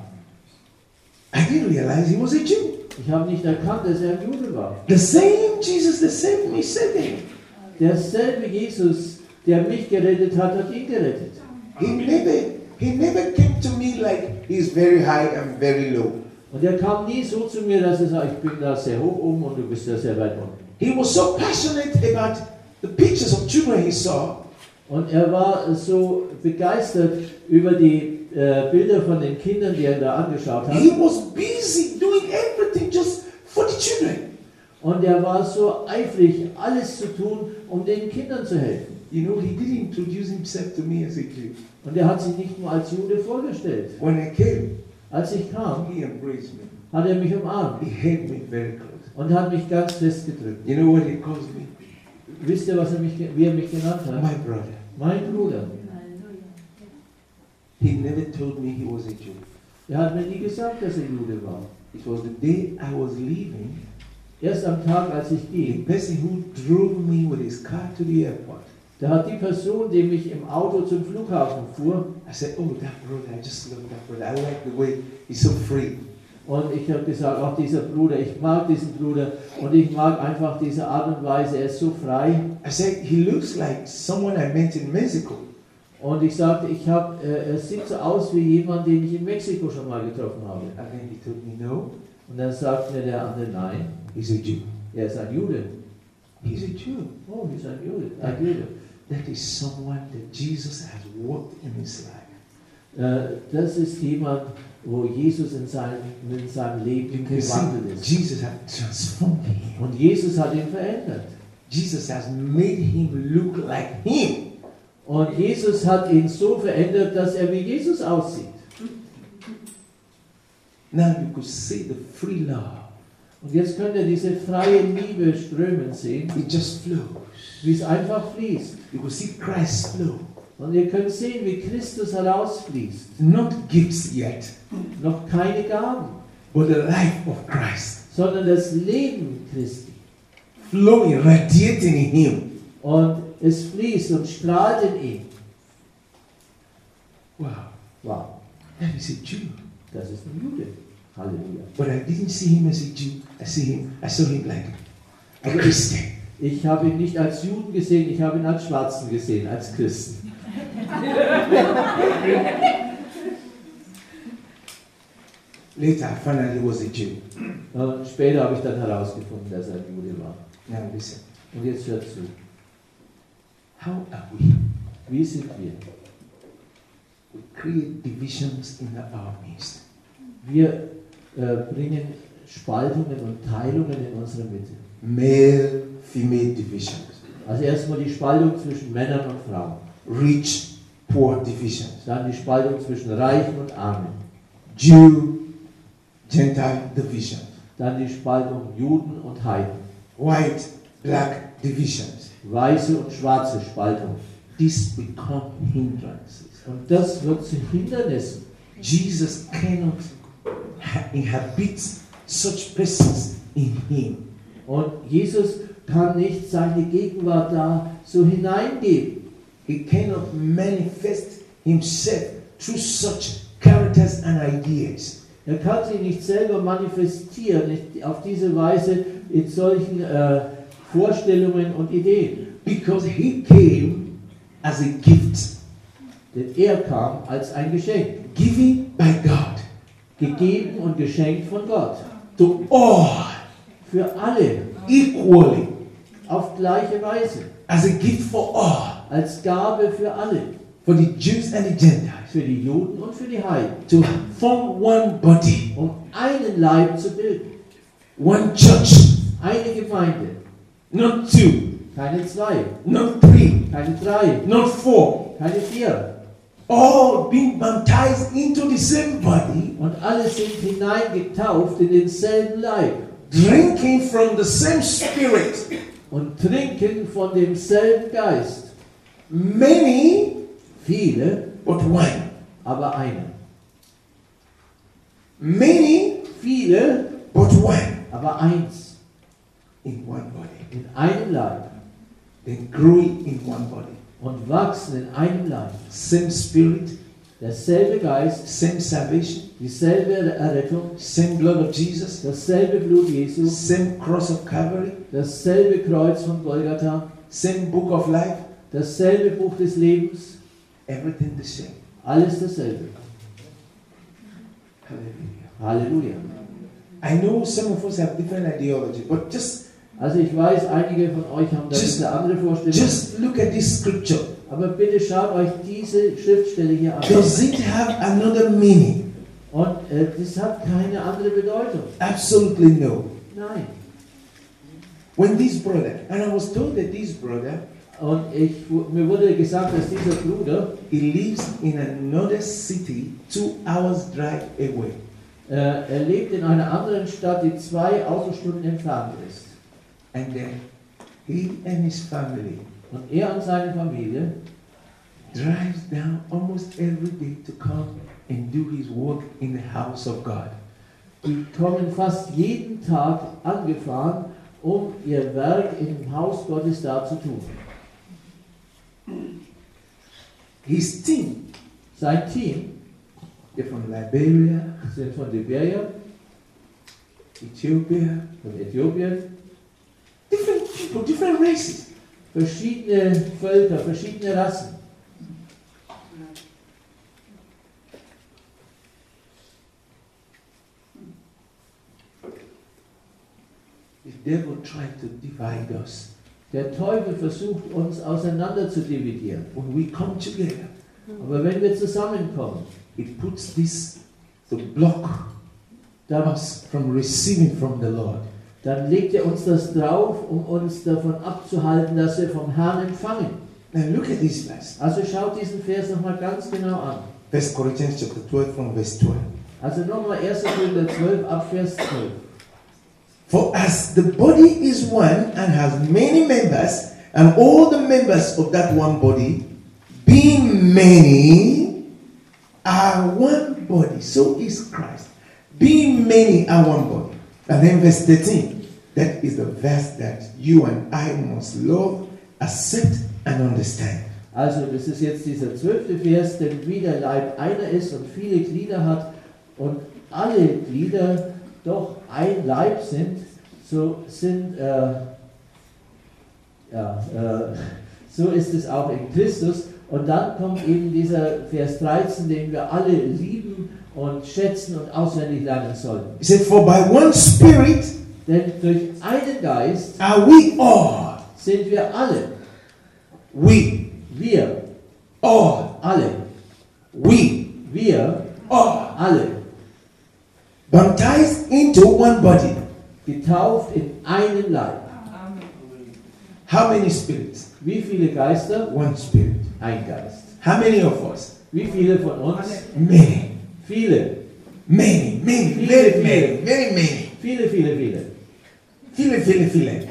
I didn't realize he was a Jew. Ich habe nicht erkannt, dass er ein Jude war. The same Jesus that saved me saved him. Derselbe Jesus, der mich gerettet hat, hat ihn gerettet. He never came to me like he's very high and very low. Und er kam nie so zu mir, dass er sagt, ich bin da sehr hoch oben und du bist da sehr weit unten. He was so passionate about the pictures of children he saw, Und er war so begeistert über die Bilder von den Kindern, die er da angeschaut hat. he was busy doing everything just for the children. Und er war so eifrig, alles zu tun, um den Kindern zu helfen. You know, he didn't introduce himself to me as a Jew. Und er hat sich nicht nur als Jude vorgestellt. When I came, Als ich kam, he embraced me. hat er mich umarmt He held me very close. und hat mich ganz fest gedrückt. You know what he calls me? Wisst ihr, wie er mich genannt hat? My brother. Mein Bruder. He never told me he was a Jew. Er hat mir nie gesagt, dass er Jude war. It was the day I was leaving, Erst am Tag, als ich the ging, person who drove me with his car to the airport. da hat die Person, die mich im Auto zum Flughafen fuhr, I said, oh, that brother, I just love that brother. I like the way he's so free. und ich habe gesagt, ach, dieser Bruder, ich mag diesen Bruder und ich mag einfach diese Art und Weise, er ist so frei. I said, he looks like someone I met in Mexico. Und ich sagte, er sieht so aus wie jemand, den ich in Mexiko schon mal getroffen habe. And then he told me, no, Und dann sagt mir der andere, nein, he's a Jew. er ist ein Jude. He's a Jew. Oh, er ist ein Jude. Ein Jude. That is someone that Jesus has worked in his life. Das ist jemand, wo Jesus in seinem Leben You can gewandelt see ist. Jesus has transformed him. Und Jesus hat ihn verändert. Jesus has made him look like him. Und Jesus hat ihn so verändert, dass er wie Jesus aussieht. Now you could see the free love. Und jetzt könnt ihr diese freie Liebe strömen sehen, It just flows. wie es einfach fließt. You could see Christ flow. Und ihr könnt sehen, wie Christus herausfließt. Not gifts yet, Noch keine Gaben, but the life of Christ. sondern das Leben Christi. Flowing, radiating in him. Und es fließt und strahlt in ihm. Wow. Wow, That is a Jew. das ist ein Jude. Halleluja. But I didn't see him as a Jew. I saw him like a Christian. Ich habe ihn nicht als Juden gesehen, ich habe ihn als Schwarzen gesehen, als Christen. Later, I found out he was a Jew. Und später habe ich dann herausgefunden, dass er ein Jude war. Now listen. Und jetzt hört zu. How are we? Wie sind wir? We create divisions in our midst. Wir bringen Spaltungen und Teilungen in unsere Mitte. Male, female divisions. Also erstmal die Spaltung zwischen Männern und Frauen. Rich, poor divisions. Dann die Spaltung zwischen Reichen und Armen. Jew, Gentile divisions. Dann die Spaltung Juden und Heiden. White, black divisions. Weiße und schwarze Spaltung. These become hindrances. Und das wird zu Hindernissen. Jesus cannot inhabit such persons in him. Und Jesus kann nicht seine Gegenwart da so hineingeben. He cannot manifest himself through such characters and ideas. Er kann sich nicht selber manifestieren, nicht auf diese Weise in solchen Vorstellungen und Ideen. Because he came as a gift, Denn er kam als ein Geschenk, given by God gegeben und geschenkt von Gott. to all Für alle, equally, auf gleiche Weise, as a gift for all, als Gabe für alle, for the Jews and the Gentiles, für die Juden und für die Heiden, to form one body, um einen Leib zu bilden, one church, eine Gemeinde, not two, keine zwei, not three, keine drei, not four, keine vier. all being baptized into the same body, Und alle sind hineingetauft in denselben Leib drinking from the same Spirit. und trinken von demselben Geist. Many, Viele, but one. aber einer. Many, Viele, but one. aber eins. In one body. In einem Leib. Then growing in one body. Und wachsen in einem Leib. Same Spirit, Derselbe Geist, same salvation, dieselbe Errettung, same blood of Jesus, dasselbe Blut Jesu, same cross of Calvary, dasselbe Kreuz von Golgatha, same book of life, dasselbe Buch des Lebens, everything the same. alles dasselbe. Hallelujah. Halleluja. I know some of us have different ideology, but just Also ich weiß, einige von euch haben da Just- eine andere Vorstellung. Just look at this scripture. Aber bitte schaut euch diese Schriftstelle hier an. Does it have another meaning? Und das hat keine andere Bedeutung. Absolutely no. Nein. When this brother, and I was told that this brother, Und mir wurde gesagt, dass dieser Bruder, he lives in another city 2 hours drive away. er lebt in einer anderen Stadt, die 2 Autostunden entfernt ist. And then he and his family Und er und seine Familie drives down almost every day to come and do his work in the house of God. die kommen fast jeden Tag angefahren, um ihr Werk im Haus Gottes da zu tun. His team, Sein Team they're from Liberia, sind von Liberia, Ethiopia, von Äthiopien, different people, different races. verschiedene Völker, verschiedene Rassen. The devil tried to divide us. Der Teufel versucht uns auseinander zu dividieren. When we come together, Aber wenn wir zusammenkommen, it puts this to block dann, us from receiving from the Lord. dann legt er uns das drauf, um uns davon abzuhalten, dass wir vom Herrn empfangen. Now look at this verse. Also schaut diesen Vers nochmal ganz genau an. 1 Corinthians chapter 12 from verse 12. Also nochmal 1. Korinther 12 ab Vers 12. For as the body is one and has many members, and all the members of that one body, being many, are one body, so is Christ. Being many are one body. And then verse 13, that is the verse that you and I must love, accept, and understand. Also das ist jetzt dieser 12. Vers, denn wie der Leib einer ist und viele Glieder hat und alle Glieder doch ein Leib sind, so ist es auch in Christus. Und dann kommt eben dieser Vers 13, den wir alle lieben und schätzen und auswendig lernen sollten. He said, for by one Spirit Denn durch einen Geist are we all, sind wir alle, wir, all, alle, wir, all, alle, baptized into one body. getauft in einen Leib. How many spirits? Wie viele Geister? One Spirit. Ein Geist. How many of us? Wie viele von uns? Many. Viele. Many, many, very many, very many. Viele, viele, viele. Feel.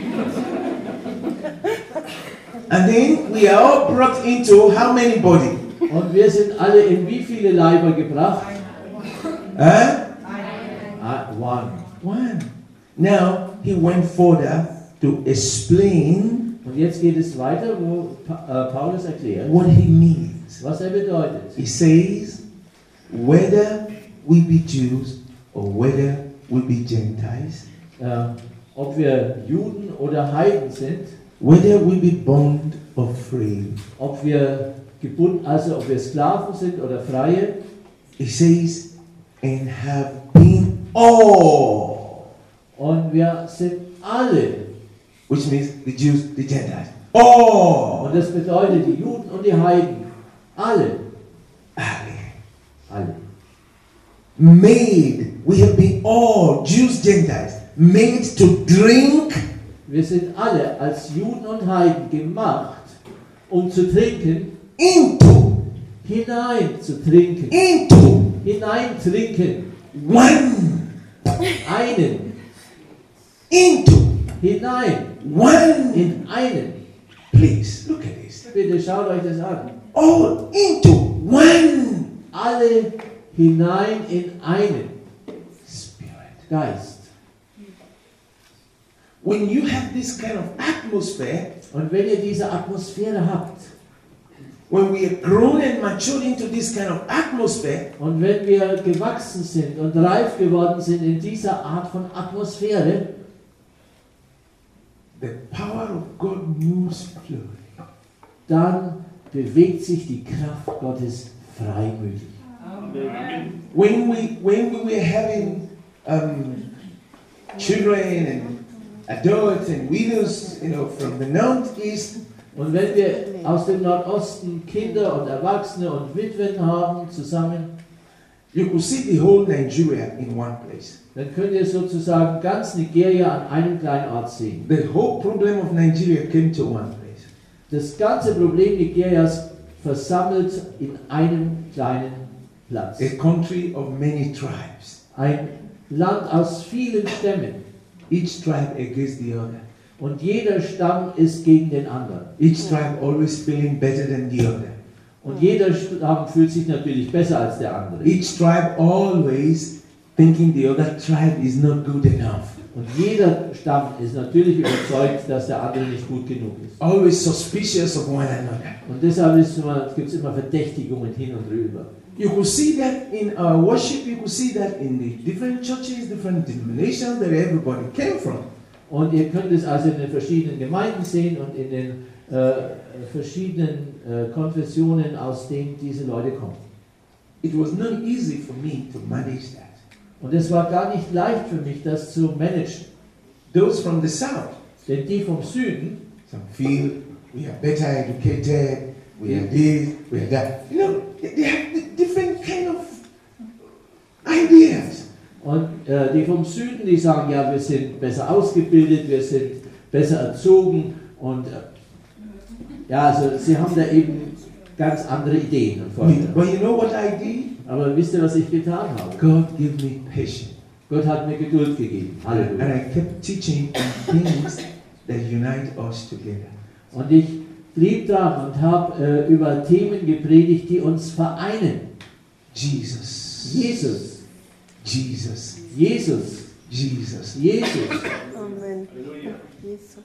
And then we are all brought into how many body? Und wir sind alle in wie viele Leiber gebracht? Huh? One. One. Now he went further to explain Und jetzt geht es weiter, wo Paulus erklärt, what he means. was er bedeutet. He says, whether we be Jews or whether we be Gentiles, Ob wir Juden oder Heiden sind, whether we be bond or free. ob wir gebunden, also ob wir Sklaven sind oder Freie, He says, and have been all, und wir sind alle. which means the Jews, the Gentiles, all, Und das bedeutet die Juden und die Heiden. Alle. Alle. made, we have been all, Jews, Gentiles, made to drink Wir sind alle als Juden und Heiden gemacht, um zu trinken, into, hinein zu trinken, hinein trinken, one, einen, hinein, one. in einen. Please, look at this. Bitte schaut euch das an. All into one Alle hinein in einen Spirit. Geist. When you have this kind of atmosphere, Und wenn ihr diese Atmosphäre habt, when we are grown and matured into this kind of atmosphere, und wenn wir gewachsen sind und reif geworden sind in dieser Art von Atmosphäre, the power of God moves freely. dann bewegt sich die Kraft Gottes freimütig. When we were having children adults and widows, from the northeast. Und wenn wir aus dem Nordosten Kinder und Erwachsene und Witwen haben zusammen, You could see the whole Nigeria in one place. dann könnt ihr sozusagen ganz Nigeria an einem kleinen Ort sehen. The whole problem of Nigeria came to one place. Das ganze Problem Nigerias versammelt in einem kleinen Platz. A country of many tribes. Ein Land aus vielen Stämmen. Each tribe against the other. Und jeder Stamm ist gegen den anderen. Each tribe always feeling better than the other. Und jeder Stamm fühlt sich natürlich besser als der andere. Each tribe always thinking the other tribe is not good enough. Und jeder Stamm ist natürlich überzeugt, dass der andere nicht gut genug ist. Always suspicious of one another. Und deshalb gibt es immer Verdächtigungen hin und rüber. You could see that in our worship, you could see that in the different churches, different denominations that everybody came from. Und ihr könnt es also in den verschiedenen Gemeinden sehen und in den verschiedenen Konfessionen, aus denen diese Leute kommen. It was not easy for me to manage that. Und es war gar nicht leicht für mich, das zu managen. Those from the south, Denn die vom Süden, some feel we are better educated, we are this, we are that. They have different kind of ideas. und die vom Süden, die sagen, ja, wir sind besser ausgebildet, wir sind besser erzogen und ja, also sie haben da eben ganz andere Ideen und Vorstellungen. But you know what I did? Aber wisst ihr, was ich getan habe? God gave me patience. Gott hat mir Geduld gegeben. And Halleluja. I kept teaching on things that unite us together. Und ich blieb dran und habe über Themen gepredigt, die uns vereinen. Jesus. Jesus, Jesus. Jesus, Jesus. Jesus. Amen. Jesus.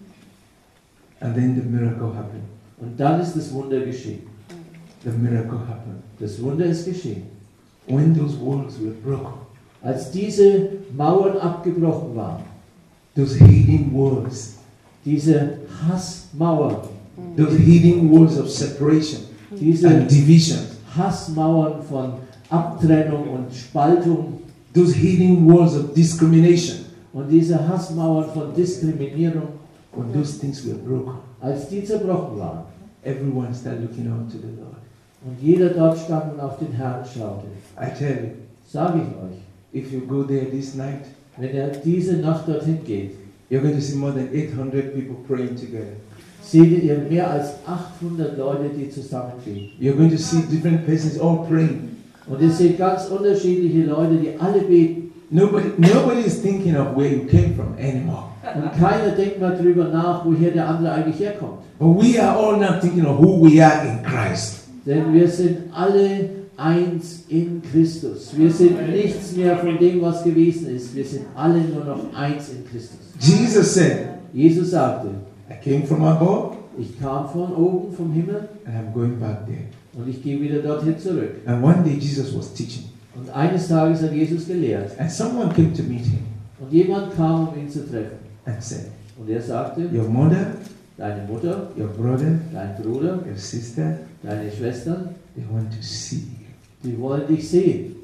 And then the miracle happened. Und dann ist das Wunder geschehen. The miracle happened. Das Wunder ist geschehen. When those walls were broken, Als diese Mauern abgebrochen waren, those hidden walls, diese Hassmauern, those hidden walls of separation diese and division, Hassmauern von Abtrennung und Spaltung those hidden walls of discrimination, und diese Hassmauern von Diskriminierung, when those things were broken, als die zerbrochen waren everyone started looking up to the Lord. und jeder dort stand und auf den Herrn schaute, I tell you, sage ich euch, if you go there this night, wenn er diese Nacht dorthin geht, you're going to see more than 800 people praying together. seht ihr mehr als 800 Leute, die zusammengehen. You're going to see different persons all praying. Und ihr seht ganz unterschiedliche Leute, die alle beten. Nobody is thinking of where you came from anymore. Und keiner denkt mal drüber nach, woher der andere eigentlich herkommt. But we are all now thinking of who we are in Christ. Denn wir sind alle eins in Christus. Wir sind nichts mehr von dem, was gewesen ist. Wir sind alle nur noch eins in Christus. Jesus said, Jesus sagte, I came from above ich kam von oben vom Himmel and I'm going back there. und ich gehe wieder dorthin zurück. And one day Jesus was teaching Und eines Tages hat Jesus gelehrt. and someone came to meet him Und jemand kam, um ihn zu treffen. and said, Und er sagte, your mother, deine Mutter, your brother, dein Bruder, your sister, deine Schwestern, they want to see you. die wollen dich sehen.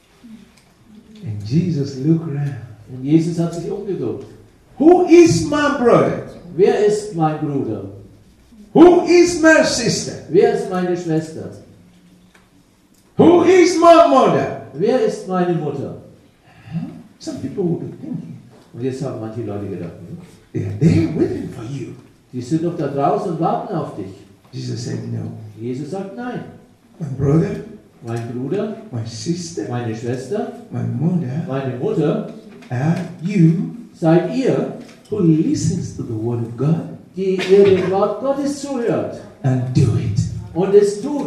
And Jesus looked around. Und Jesus hat sich umgeguckt. Who is my brother? Wer ist mein Bruder? Who is my sister? Wer ist meine Schwester? Who is my mother? Wer ist meine Mutter? Some people will be thinking, Und jetzt haben manche Leute gedacht, they are there waiting for you. die sind doch da draußen und warten auf dich. Jesus said, no. Jesus sagt, nein. My brother, Mein Bruder, my sister, meine Schwester, my mother meine Mutter are you seid ihr, who listens to the word of God die ihr dem Wort Gottes zuhört and do it. und es tut.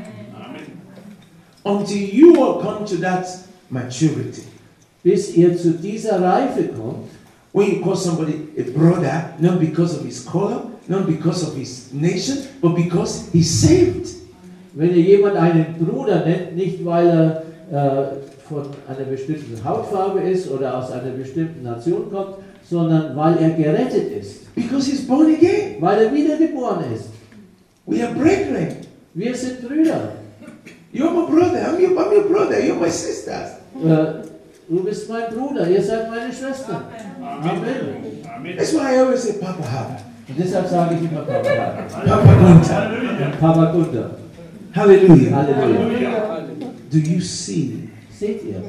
Until you will come to that maturity. Bis ihr zu dieser Reife kommt, When you call somebody a brother, not because of his color, not because of his nation, but because he's saved. wenn ihr jemand einen Bruder nennt, nicht weil er von einer bestimmten Hautfarbe ist oder aus einer bestimmten Nation kommt, sondern weil er gerettet ist, Because he's born again. weil er wiedergeboren ist. We are brethren. Wir sind Brüder. You're my brother. I'm your brother. You're my sisters. Du bist mein Bruder, ihr seid meine Schwester. Amen. That's why I always say Papa Haba. Und deshalb sage ich immer Papa. Papa Gunther. Und Papa Gunther. Hallelujah. Halleluja. Do you see Seht ihr,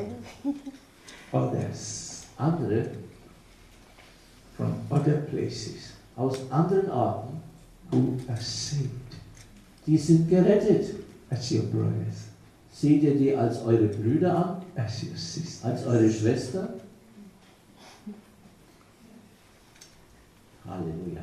others andere from other places aus anderen Orten, who are saved die sind gerettet. as your brothers, Seht ihr die als eure Brüder an, as your sisters? als eure Schwester? Halleluja.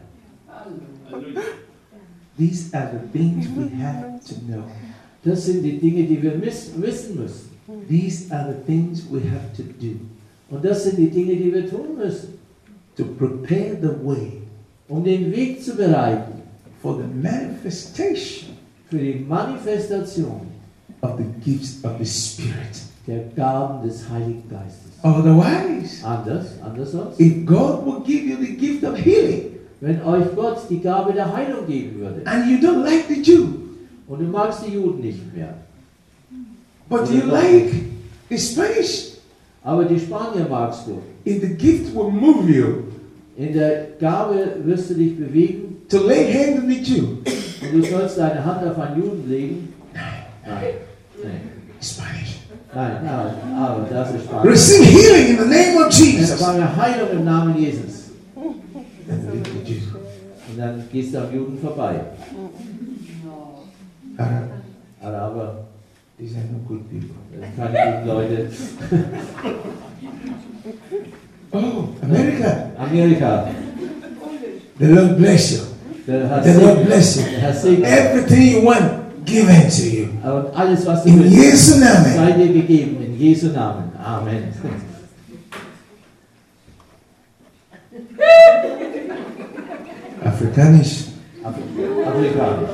These are the things we have to know. Das sind die Dinge, die wir wissen müssen. These are the things we have to do Und das sind die Dinge, die wir tun müssen, to prepare the way um den Weg zu bereiten for the manifestation für die Manifestation of the gifts of the Spirit. der Gaben des Heiligen Geistes. Otherwise, Anders sonst. if God will give you the gift of healing Wenn euch Gott die Gabe der Heilung geben würde and you don't like the Jew, und du magst die Juden nicht mehr, but you like the Spanish, aber die Spanier magst du, if the gift will move you in der Gabe wirst du dich bewegen to lay hands on the Jew, und du sollst deine Hand auf einen Juden legen. Nein, Spanish. nein, aber das ist Spanisch. Receive healing in the name of Jesus. Empfange Heilung im Namen Jesus. And leave the Jew. Und dann gehst du am Juden vorbei. Araber, These are no good people. keine guten Leute. Oh, America. Amerika, The Lord bless you. der Herr The Lord segnet. bless you. Der Herr segnet. Everything you want, given to you. Und alles, was du In willst, Jesu Name. sei dir gegeben. In Jesu Namen. Amen. Afrikanisch. Afrikanisch.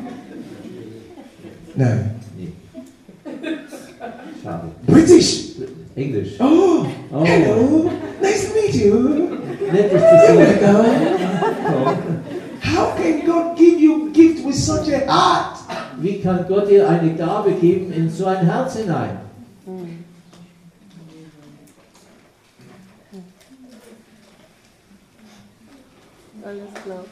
No. Nee. Schade. British. Englisch. Oh, Oh. hello. Nice to meet you. Nett dich zu You're sehen. welcome. How can God give you a gift with such a heart? Wie kann Gott dir eine Gabe geben in so ein Herz hinein? Alles klar.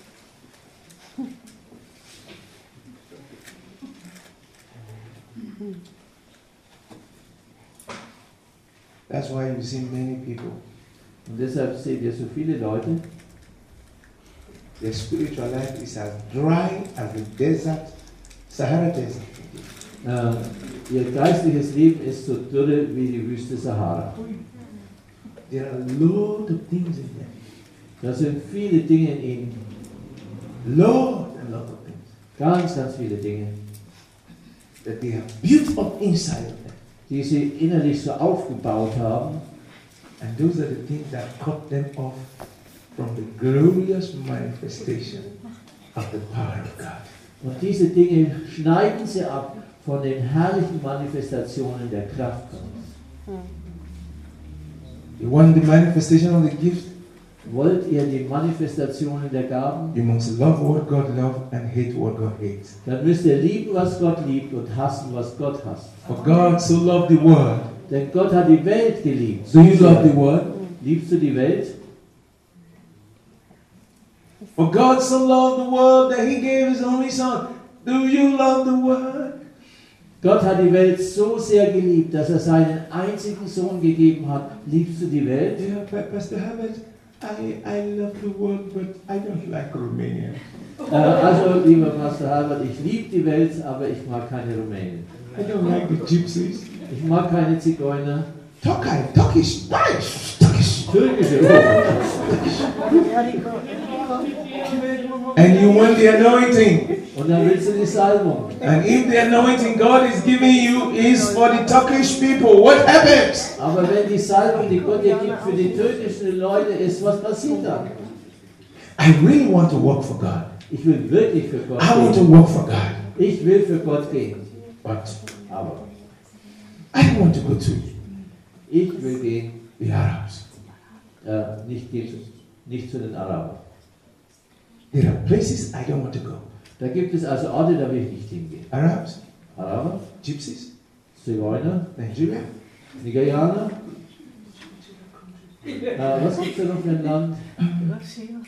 That's why you see many people. Und deshalb seht ihr so viele Leute, Their spiritual life is as dry as the desert, Sahara Desert. ihr geistliches Leben ist so dürre wie die Wüste Sahara. There are a lot of things in them. Da sind viele Dinge in ihnen, Lot of things ganz viele Dinge, that they have built up inside of them. die sie innerlich so aufgebaut haben. And those are the things that cut them off from the glorious manifestation of the power of God. Und diese Dinge schneiden sie ab von den herrlichen Manifestationen der Kraft Gottes. You want the manifestation of the gift? Wollt ihr die Manifestationen der Gaben? You must love what God loves and hate what God hates. Dann müsst ihr lieben, was Gott liebt und hassen, was Gott hasst. For God so loved the world. Denn Gott hat die Welt geliebt. Do you love the world? Liebst du die Welt? For God so loved the world that He gave His only Son. Do you love the world? Gott hat die Welt so sehr geliebt, dass er seinen einzigen Sohn gegeben hat. Liebst du die Welt? Yeah, Pastor Herbert, I love the world, but I don't like Romania. Also, lieber Pastor Herbert, ich liebe die Welt, aber ich mag keine Rumänen. I don't like the gypsies. Ich mag keine Zigeuner. Turkish, Spanish, Turkish. Türkische. And you want the anointing. Und dann willst du die Salbung. And if the anointing God is giving you is for the Turkish people, what happens? Aber wenn die Salbung, die Gott dir gibt, für die türkischen Leute ist, was passiert dann? I really want to work for God. Ich will wirklich für Gott I want to gehen. work for God. Ich will für Gott gehen. But Aber I don't want to go to ich will gehen, the Arabs. nicht zu den Arabern. There are places I don't want to go. Da gibt es also Orte, da will ich nicht hingehen. Arabs, Araber, Gypsies, Zigeuner, Nigeria, Nigerianer, Was gibt es da noch für ein Land? Russia.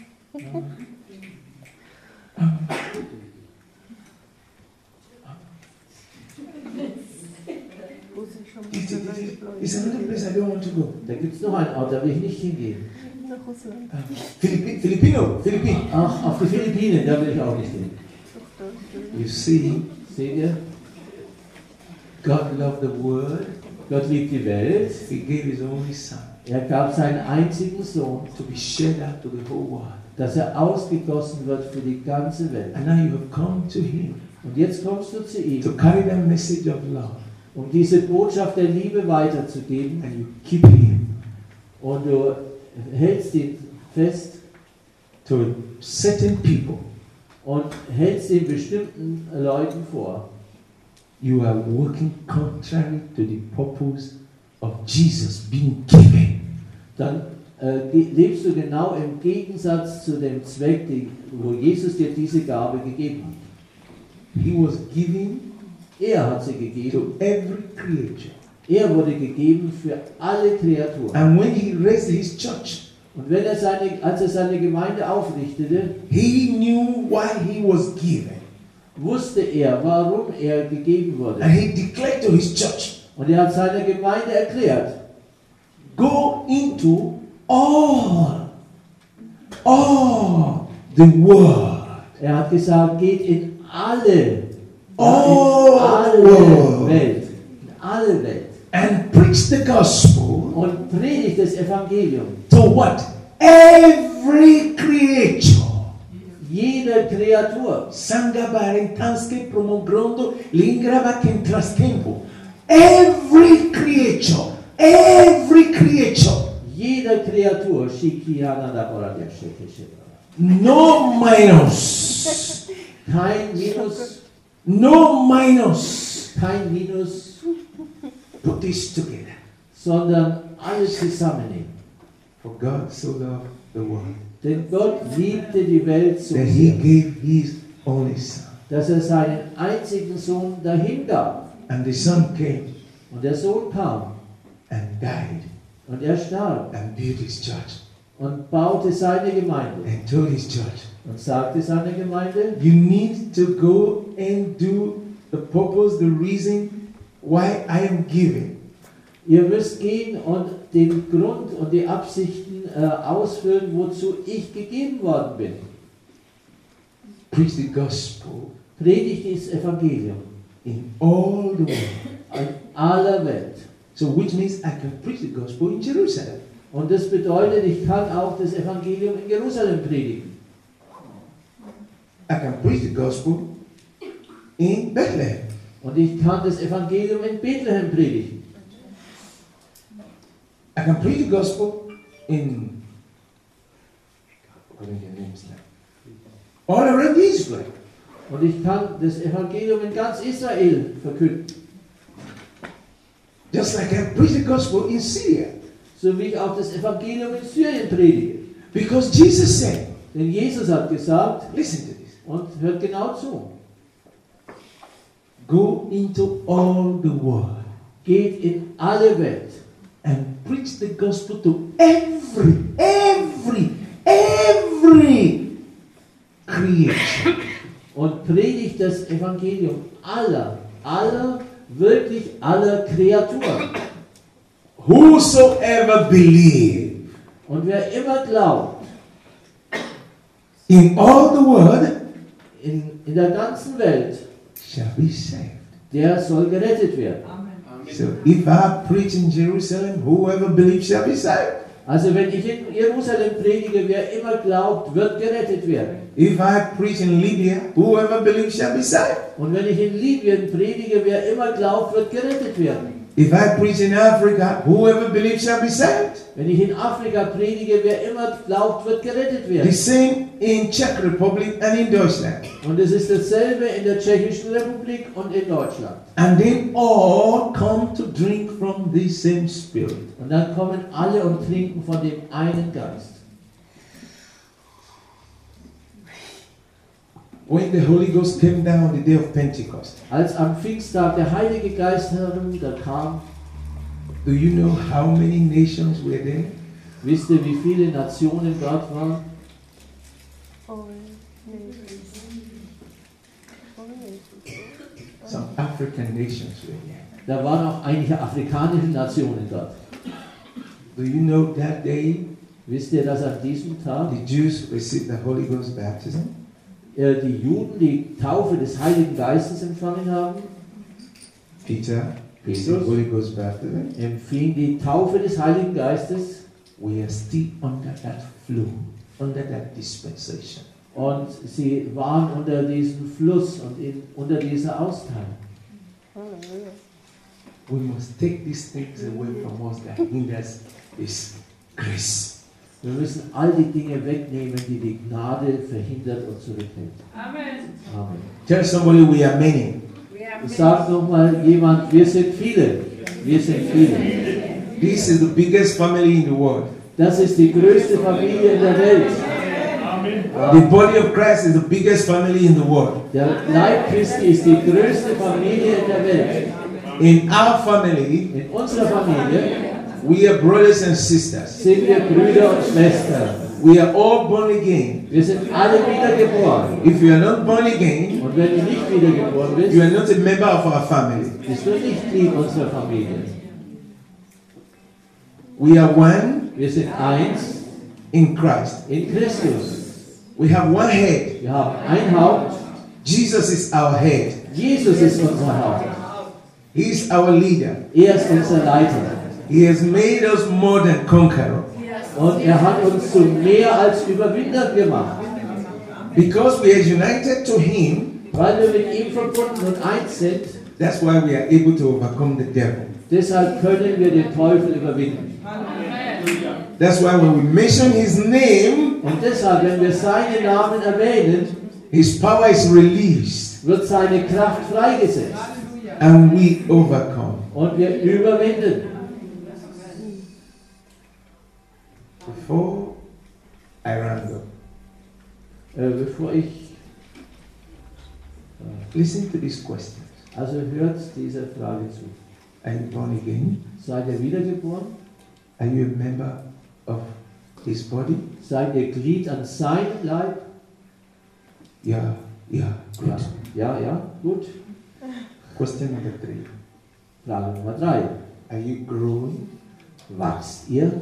It's another place I don't want to go. Da gibt es noch einen Ort, da will ich nicht hingehen. Nach Russland. Philippines. Ach, auf die Philippinen, da will ich auch nicht hin. You see, Seht ihr? God loved the world. Gott liebt die Welt. He gave His only Son Er gab seinen einzigen Sohn, to be shed out to the whole world. dass er ausgegossen wird für die ganze Welt. And now you have come to Him Und jetzt kommst du zu ihm, to carry that message of love, um diese Botschaft der Liebe weiterzugeben. and you keep Him Und du hältst ihn fest to certain people. und hältst den bestimmten Leuten vor. You are working contrary to the purpose of Jesus being given. Dann lebst du genau im Gegensatz zu dem Zweck, wo Jesus dir diese Gabe gegeben hat. He was given Er hat sie gegeben. to every creature. Er wurde gegeben für alle Kreaturen. And when He raised His church, Und wenn als er seine Gemeinde aufrichtete, He knew why He was given. wusste er, warum er gegeben wurde. And He declared to His church, Und er hat seiner Gemeinde erklärt, go into all the world. er hat gesagt, geht in alle All Welt, in alle Welt and preach the gospel und predigt das Evangelium. to what? Every creature. Jede Kreatur. Sanga barentanske promogrondo lingrava kentrastempo. Every creature. Every creature. Jede Kreatur. No minus. Kein Minus. No minus. Kein Minus. Put this together. Sondern alles zusammennehmen. For God so loved the world Denn Gott liebte die Welt so that He sehr, gave His only Son. dass er seinen einzigen Sohn dahingab. And the Son came Und der Sohn kam and died und er starb and built His church und baute seine Gemeinde and told His church, und sagte seiner Gemeinde, you need to go and do the purpose, the reason why I am giving. ihr müsst gehen und den Grund und die Absichten ausfüllen, wozu ich gegeben worden bin. Preach the gospel Predigt das Evangelium in all the world. in aller Welt. So which means I can preach the gospel in Jerusalem. Und das bedeutet, ich kann auch das Evangelium in Jerusalem predigen. I can preach the gospel in Bethlehem. Und ich kann das Evangelium in Bethlehem predigen. I can preach the gospel in all around Israel. Und ich kann das Evangelium in ganz Israel verkünden. Just like I preach the gospel in Syria. So wie ich auch das Evangelium in Syrien predige. Because Jesus said, Denn Jesus hat gesagt, listen to this, und hört genau zu, go into all the world geht in alle Welt and preach the gospel to every creation. und predigt das Evangelium wirklich aller Kreaturen. Whosoever believe Und wer immer glaubt, in all the world in der ganzen Welt, shall be saved. der soll gerettet werden. So if I preach in Jerusalem, whoever believes shall be saved. Also wenn ich in Jerusalem predige, wer immer glaubt, wird gerettet werden. If I preach in Libya, whoever believes shall be saved. Und wenn ich in Libyen predige, wer immer glaubt, wird gerettet werden. If I preach in Africa, whoever believes shall be saved. Wenn ich in Afrika predige, wer immer glaubt, wird gerettet The werden. same in Czech Republic and in Deutschland. Und es ist dasselbe in der Tschechischen Republik und in Deutschland. And they all come to drink from the same Spirit. Und dann kommen alle und trinken von dem einen Geist. When the Holy Ghost came down on the day of Pentecost, Als am Pfingsttag der Heilige Geist herunterkam, do you know how many nations were there? Wisst ihr, wie viele Nationen dort waren? Oh, nee. Oh, nee. Some African nations were there. Da waren auch einige afrikanische Nationen dort. Do you know that day Wisst ihr, dass an diesem Tag the Jews received the Holy Ghost baptism? die Juden die Taufe des Heiligen Geistes empfangen haben? Peter received Holy Ghost baptism. Empfing die Taufe des Heiligen Geistes We are still under that flow, under that dispensation. und sie waren unter diesem Fluss und unter dieser Austeilung. Halleluja. We must take these things away from us that hinders this grace. Wir müssen all die Dinge wegnehmen, die die Gnade verhindert und zurückhält. Amen. Amen. Tell somebody we are many. Sagt nochmal jemand, wir sind viele. Wir sind viele. This is the biggest family in the world. Das ist die größte Familie in der Welt. The body of Christ is the biggest family in the world. Der Leib Christi ist die größte Familie in der Welt. In our family, In unserer Familie we are brothers and sisters. sind wir Brüder und Schwestern. We are all born again. Wir sind alle wiedergeboren. If you are not born again, Und wenn du nicht wiedergeboren bist, you are not a member of our family. bist du nicht Glied unserer Familie. We are one Wir sind eins in Christ. in Christus. We have one head. Wir haben ein Haupt. Jesus is our head. Jesus ist unser Haupt. He is our leader. Er ist unser Leiter. He has made us more than conquerors. Und er hat uns zu mehr als Überwinder gemacht. Because we are united to Him, Weil wir mit ihm verbunden und eins sind, that's why we are able to overcome the devil. deshalb können wir den Teufel überwinden. That's why when we mention His name, Und deshalb, wenn wir seinen Namen erwähnen, His power is released wird seine Kraft freigesetzt. and we overcome. Und wir überwinden. Before I round up, Bevor ich... listen to these questions. Also hört dieser Frage zu. Are you born again? Seid ihr wiedergeboren? Are you a member of His body? Seid ihr Glied an seinem Leib? Yeah, good. Ja, gut. Question number 3. Frage Nummer 3. Are you growing Wachst ihr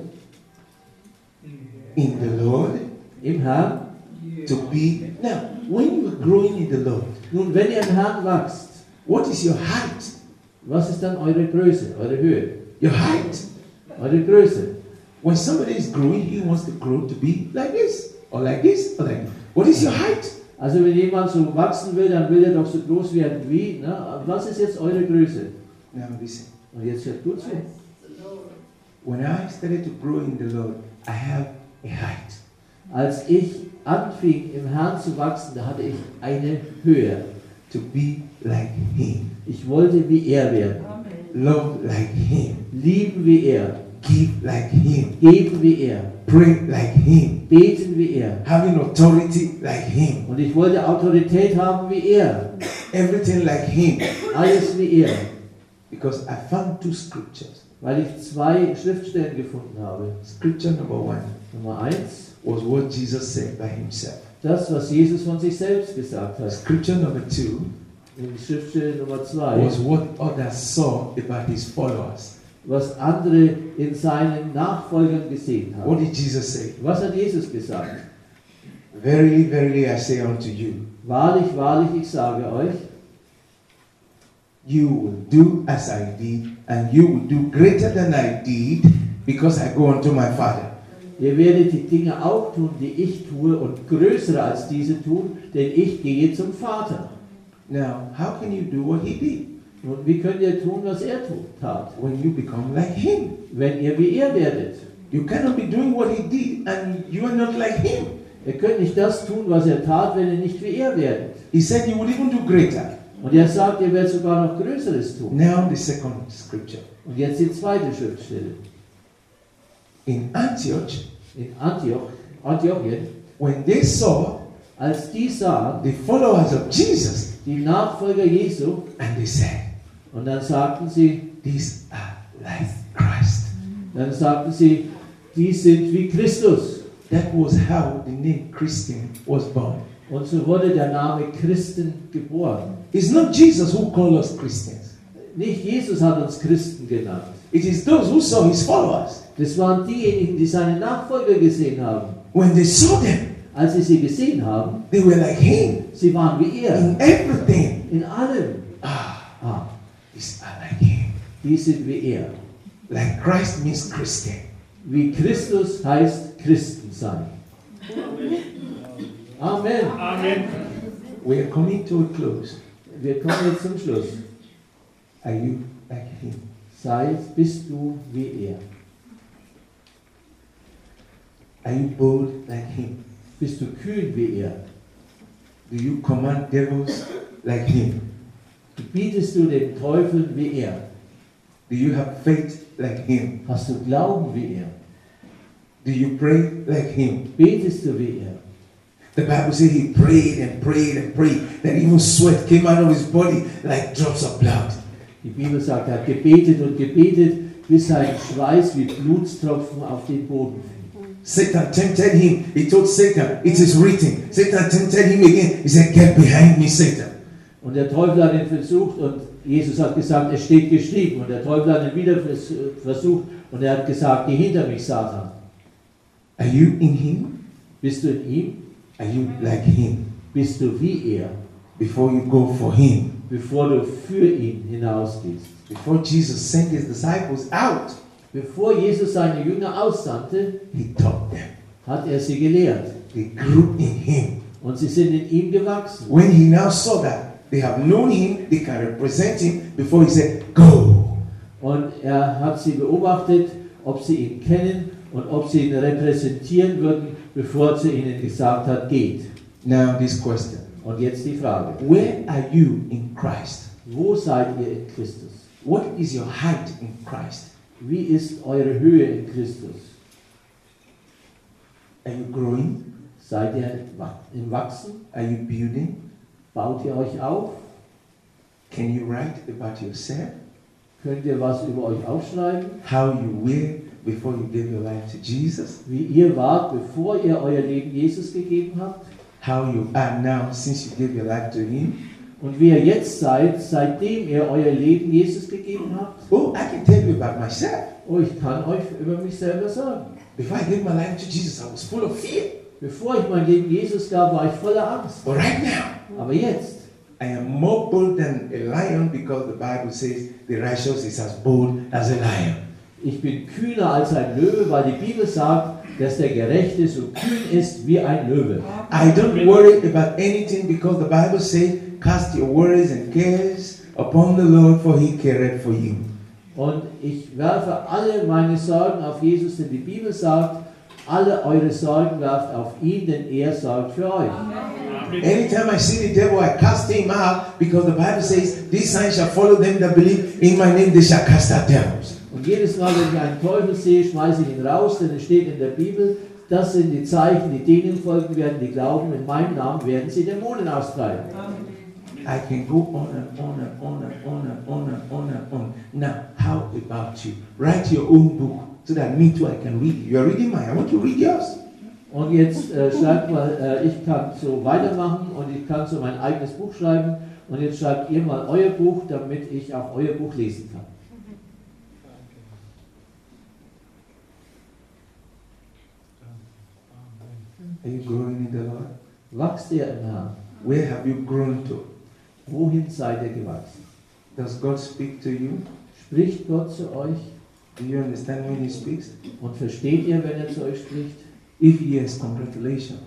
in the Lord im Herrn? to be? Now, when you are growing in the Lord, Nun, wenn ihr im Herrn wachst, what is your height? was ist dann eure Größe, eure Höhe? Your height. Eure Größe. When somebody is growing, he wants to grow to be like this, or like this, or like this. What is your height? Also wenn jemand so wachsen will, dann will er doch so groß werden wie. Ne? Was ist jetzt eure Größe? Now listen. Und jetzt hört gut zu. When I started to grow in the Lord, I have a height. Als ich anfing, im Herrn zu wachsen, da hatte ich eine Höhe. To be like Him, Ich wollte wie er werden. love like Him, Lieben wie er. give like Him, Geben wie er. pray like Him, Beten wie er. having authority like Him, Und ich wollte Autorität haben wie er. everything like Him. Alles wie er. Because I found 2 scriptures. Weil ich 2 Schriftstellen gefunden habe. Scripture number 1 Nummer 1, was what Jesus said by Himself. das, was Jesus von sich selbst gesagt hat. Scripture number 2 In Schriftstelle Nummer 2, was what others saw about His followers. was andere in seinen Nachfolgern gesehen What haben. did Jesus say? Was hat Jesus gesagt? Verily, verily, I say unto you, Wahrlich, wahrlich, ich sage euch, you will do as I did, and you will do greater than I did, because I go unto my Father. ihr werdet die Dinge auch tun, die ich tue, und größere als diese tun, denn ich gehe zum Vater. Now, how can you do what He did? Und wie könnt ihr tun, was er tat? When you become like Him. Wenn ihr wie er werdet. You cannot be doing what He did, and you are not like Him. Ihr könnt nicht das tun, was er tat, wenn ihr nicht wie er werdet. He said you will even do greater. Und er sagt, ihr werdet sogar noch Größeres tun. Now, the second scripture. Und jetzt die zweite Schriftstelle. In Antioch, In Antiochien, when they saw als die sahen, the followers of Jesus, die Nachfolger Jesu, and they said, und dann sagten sie, these are like Christ. dann sagten sie, die sind wie Christus. That was how the name Christian was born. Und so wurde der Name Christen geboren. It's not Jesus who called us Christians. Nicht Jesus hat uns Christen genannt. It is those who saw his followers. Das waren diejenigen, die seine Nachfolger gesehen haben. When they saw them, Als sie sie gesehen haben, they were like him sie waren wie er. in everything. In allem. These are like him. Die sind wie er. Like Christ means Christian. Wie Christus heißt Christen sein. Amen. Amen. We are coming to a close. Wir kommen jetzt zum Schluss. Are you like him? Bist du wie er? Are you bold like him? Bist du kühn wie er? Do you command devils like him? Bietest du den Teufel wie er? Do you have faith like him? Hast du Glauben wie er? Do you pray like him? Betest du wie er? The Bible says he prayed and prayed and prayed, that even sweat came out of his body like drops of blood. Die Bibel sagt, er hat gebetet und gebetet, bis sein Schweiß wie Blutstropfen auf den Boden fiel. Satan tempted him. He told Satan, it is written. Satan tempted him again. He said, get behind me, Satan. Und der Teufel hat ihn versucht und Jesus hat gesagt, es steht geschrieben. Und der Teufel hat ihn wieder versucht und er hat gesagt, geh hinter mich, Satan. Are you in him? Bist du in ihm? Are you like him? Bist du wie er? Before you go for him, Bevor du für ihn hinausgehst. before Jesus sent his disciples out, Bevor Jesus seine Jünger aussandte, he taught them. hat er sie gelehrt. They grew in him. Und sie sind in ihm gewachsen. When he now saw that they have known him, they can represent him, before he said, go. Und er hat sie beobachtet, ob sie ihn kennen und ob sie ihn repräsentieren würden, bevor er zu ihnen gesagt hat, geht. Now this question. Und jetzt die Frage. Where are you in Christ? Wo seid ihr in Christus? What is your height in Christ? Wie ist eure Höhe in Christus? Are you growing? Seid ihr im Wachsen? Are you building? Baut ihr euch auf? Can you write about yourself? Könnt ihr was über euch aufschreiben? How you were before you gave your life to Jesus? Wie ihr wart, bevor ihr euer Leben Jesus gegeben habt? How you are now since you gave your life to him? Und wie ihr jetzt seid, seitdem ihr euer Leben Jesus gegeben habt? Oh, I can tell you about myself. Oh, ich kann euch über mich selber sagen. Before I gave my life to Jesus, I was full of fear. Bevor ich mein Leben Jesus gab, war ich voller Angst. But right now, Aber jetzt I am more bold than a lion, because the Bible says the righteous is as bold as a lion. ich bin kühner als ein Löwe, weil die Bibel sagt, dass der Gerechte so kühn ist wie ein Löwe. I don't worry about anything, because the Bible says, cast your worries and cares upon the Lord, for he careth for you. Und ich werfe alle meine Sorgen auf Jesus, denn die Bibel sagt, alle eure Sorgen werft auf ihn, denn er sorgt für euch. Anytime I see the devil, I cast him out, because the Bible says, these signs shall follow them that believe in my name, they shall cast out devils. Und jedes Mal, wenn ich einen Teufel sehe, schmeiße ich ihn raus, denn es steht in der Bibel, das sind die Zeichen, die denen folgen werden, die glauben, in meinem Namen werden sie Dämonen austreiben. I can go on and on and on and on and on and on and on. Now, how about you? Write your own book, so that me too, I can read it. You are reading mine, I want to read yours. Und jetzt schreibt mal, ich kann so weitermachen und ich kann so mein eigenes Buch schreiben. Und jetzt schreibt ihr mal euer Buch, damit ich auch euer Buch lesen kann. Are you growing in the Lord? Wachst ihr im Herrn? Where have you grown to? Wohin seid ihr gewachsen? Does God speak to you? Spricht Gott zu euch? Do you understand when He speaks? Und versteht ihr, wenn er zu euch spricht? If yes, congratulations.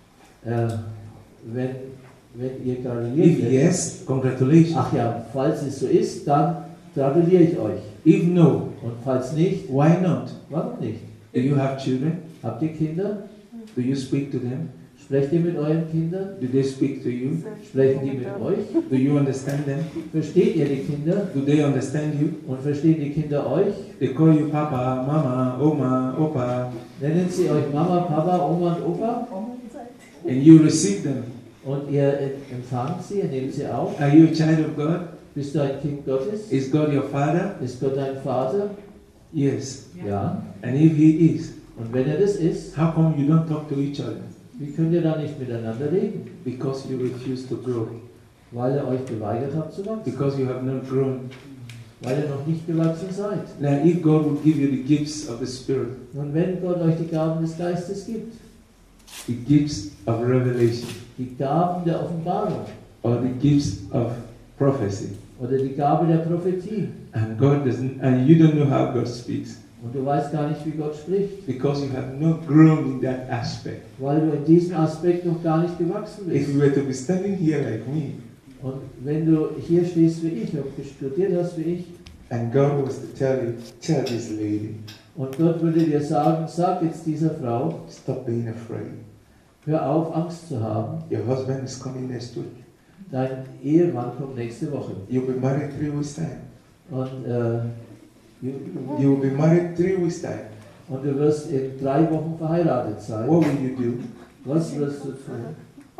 Wenn ihr gratuliert If werdet. yes, congratulations. Ach ja, falls es so ist, dann gratuliere ich euch. If no, Und falls nicht, why not? warum nicht? Do you have children? Habt ihr Kinder? Do you speak to them? Sprecht ihr mit euren Kindern? Do they speak to you? Sprechen die mit euch? Do you understand them? Versteht ihr die Kinder? Do they understand you? Und verstehen die Kinder euch? They call you Papa, Mama, Oma, Opa, Nennen sie euch Mama, Papa, Oma und Opa? and you receive them. Und ihr empfangt sie, ihr nehmt sie auf? Are you a child of God? Bist du ein Kind Gottes? Is God your Father? Ist Gott dein Vater? Yes. Ja. And if He is, Und wenn er das ist, how come you don't talk to each other? wie könnt ihr dann nicht miteinander reden? Because you refuse to grow. Weil ihr euch geweigert habt zu wachsen. Because you have not grown. Weil ihr noch nicht gewachsen seid. Now, if God would give you the gifts of the Spirit, Und wenn Gott euch die Gaben des Geistes gibt, the gifts of revelation, die Gaben der Offenbarung or the gifts of prophecy, oder die Gabe der Prophetie, and God doesn't, and you don't know how God speaks, und du weißt gar nicht, wie Gott spricht, because you have not grown in that aspect. weil du in diesem Aspekt noch gar nicht gewachsen If bist. you were to be standing here like me, Und wenn du hier stehst wie ich, und studiert hast wie ich, and God was to tell you, tell this lady, und Gott würde dir sagen, sag jetzt dieser Frau, stop being afraid. hör auf, Angst zu haben, Your husband is coming next week. dein Ehemann kommt nächste Woche. You'll be married 3 weeks time. Und, You will be married 3 weeks time. und du wirst in 3 Wochen verheiratet sein. What will you do? Was wirst du tun?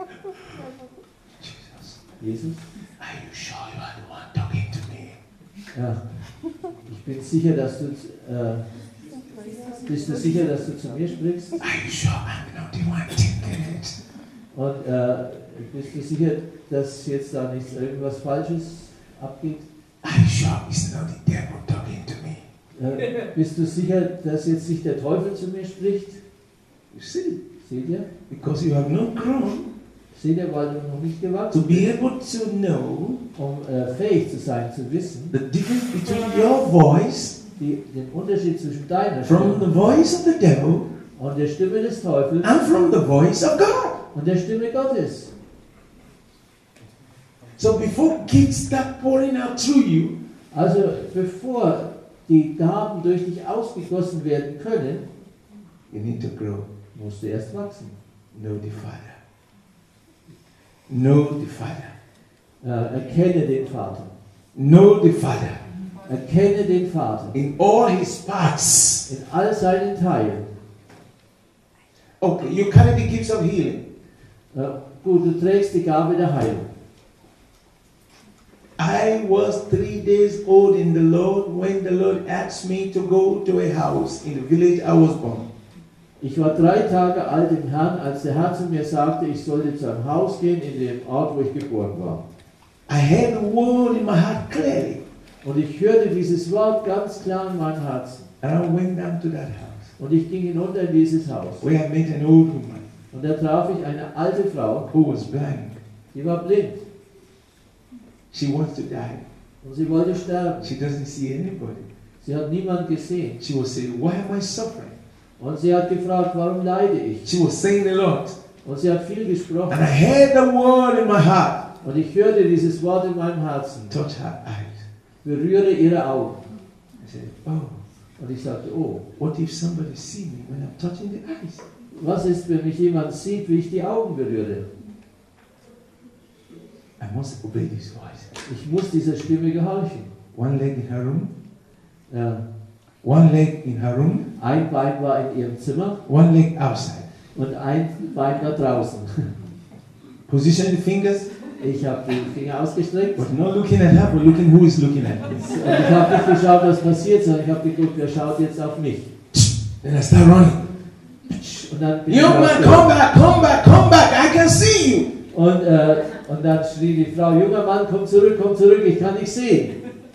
Jesus, Jesus? are you sure you are the one talking to me? Ja. Ich bin sicher, dass du, bist du sicher, dass du zu mir sprichst? Are you sure I'm not the one thinking it? Und bist du sicher, dass jetzt da nichts irgendwas Falsches abgeht? Are you sure it's not the devil talking to me? Bist du sicher, dass jetzt nicht der Teufel zu mir spricht? You see, Seht ihr? because you have not grown Seht ihr, weil du noch nicht to gewachsen be bist, able to know um fähig zu sein, zu wissen, the difference between your voice den Unterschied zwischen deiner from the Stimme voice of the devil und der Stimme des Teufels and from the voice of God. und der Stimme Gottes. So before gifts start pouring out through you, Also bevor die Gaben durch dich ausgegossen werden können, you need to grow. musst du erst wachsen. Know the Father. Know the Father. Erkenne den Vater. Know the Father Erkenne den Vater in all his parts. in all seinen Teilen. Okay, you carry the gifts of healing. Gut, du trägst die Gabe der Heilung. I was 3 days old in the Lord when the Lord asked me to go to a house in the village I was born. Ich war 3 Tage alt im Herrn, als der Herr zu mir sagte, ich sollte zu einem Haus gehen in dem Ort, wo ich geboren war. I heard the word in my heart clearly, Und ich hörte dieses Wort ganz klar in meinem Herzen. and I went down to that house Und ich ging hinunter in dieses Haus. where I met an old woman Und da traf ich eine alte Frau, who was blind. die war blind. She wants to die. Und sie wollte sterben. She doesn't see anybody. Sie hat niemand gesehen. She was saying, "Why am I suffering?" Und sie hat gefragt, warum leide ich? She was saying a lot, Und sie hat viel gesprochen. and I heard the word in my heart. Und ich hörte dieses Wort in meinem Herzen. Touch her eyes. Berühre ihre Augen. I said, "Oh, Und ich sagte, oh, what if somebody see me when I'm touching the eyes?" was ist, wenn mich jemand sieht, wie ich die Augen berühre? I must obey this voice. Ich muss dieser Stimme gehorchen. One leg in her room, Ja. one leg in her room, Ein Bein war in ihrem Zimmer one leg outside. und ein Bein war draußen. Position the fingers, Ich habe die Finger ausgestreckt und but not looking at her, but looking who is looking at me. ich habe nicht geschaut, was passiert, sondern ich habe geguckt, wer schaut jetzt auf mich. Then I start running. Und dann bin ich Young man, rausgegangen. come back, come back, come back. I can see you. Und dann schrie die Frau, junger Mann, komm zurück, ich kann dich sehen.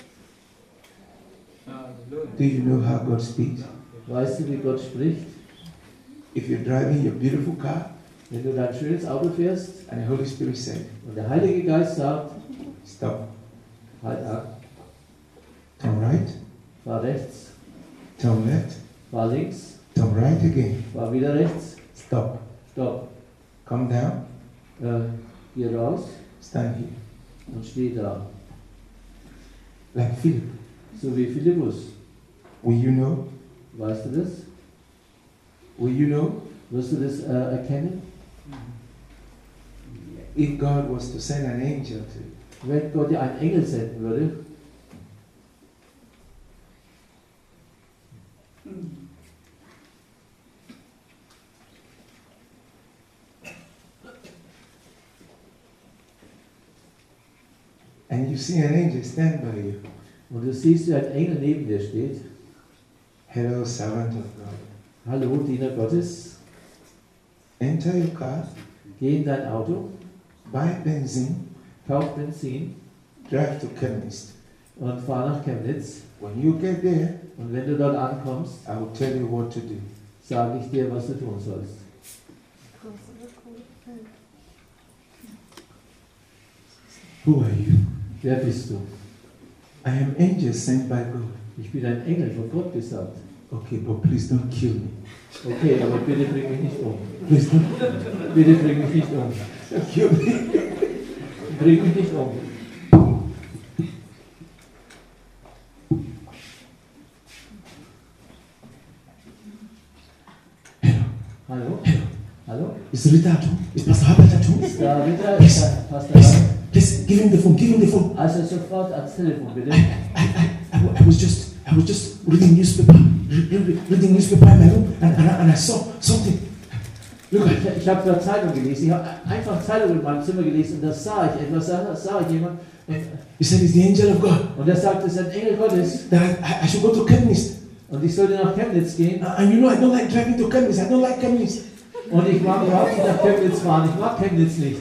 Do you know how God speaks? Weißt du, wie Gott spricht? If you're driving your beautiful car Wenn du dein schönes Auto fährst and the Holy Spirit said, und der Heilige Geist sagt, stop, halt an, turn right, fahr rechts, turn left, fahr links, turn right again, fahr wieder rechts, stop, stopp, come down, geh raus stand here. und steh da. Like Philip. So wie Philippus. Will you know? Weißt du das? Will you know? Wirst du das erkennen? If God was to send an angel to you, Wenn Gott dir einen Engel senden würde, and you see an angel stand by you, und du siehst, wie ein Engel neben dir steht, hello, servant of God. Hallo, Diener Gottes, enter your car, geh in dein Auto, buy benzene, kauf Benzin drive to chemist. und fahr nach Chemnitz. When you get there, Und wenn du dort ankommst, I will tell you what to do. sage ich dir, was du tun sollst. Who are you? Wer bist du? I am angel sent by God. Ich bin ein Engel von Gott gesandt. Okay, but please don't kill me. Okay, aber bitte bring mich nicht um. Please don't Bitte bring mich nicht um. kill me. Bring mich nicht um. Hallo? Hallo? Is Rita at home? Is Pastor Herbert at home? Ist da Ritter? Ist da Pastor Please, Lang? please give him the phone. Give him the phone. Also sofort ans Telefon, bitte. I was just reading newspaper, reading newspaper in my room, and I saw something. Look at Ich habe da Zeitung gelesen. Ich habe einfach Zeitung in meinem Zimmer gelesen und da sah ich etwas, da sah ich jemand. He said it's the angel of God. Und er sagte, es ist ein Engel Gottes. That I should go to Chemist. Und ich sollte nach Chemnitz gehen. And you know I don't like driving to Chemist. I don't like Chemist. Und ich mag überhaupt nicht nach Chemnitz fahren. Ich mag Chemnitz nicht.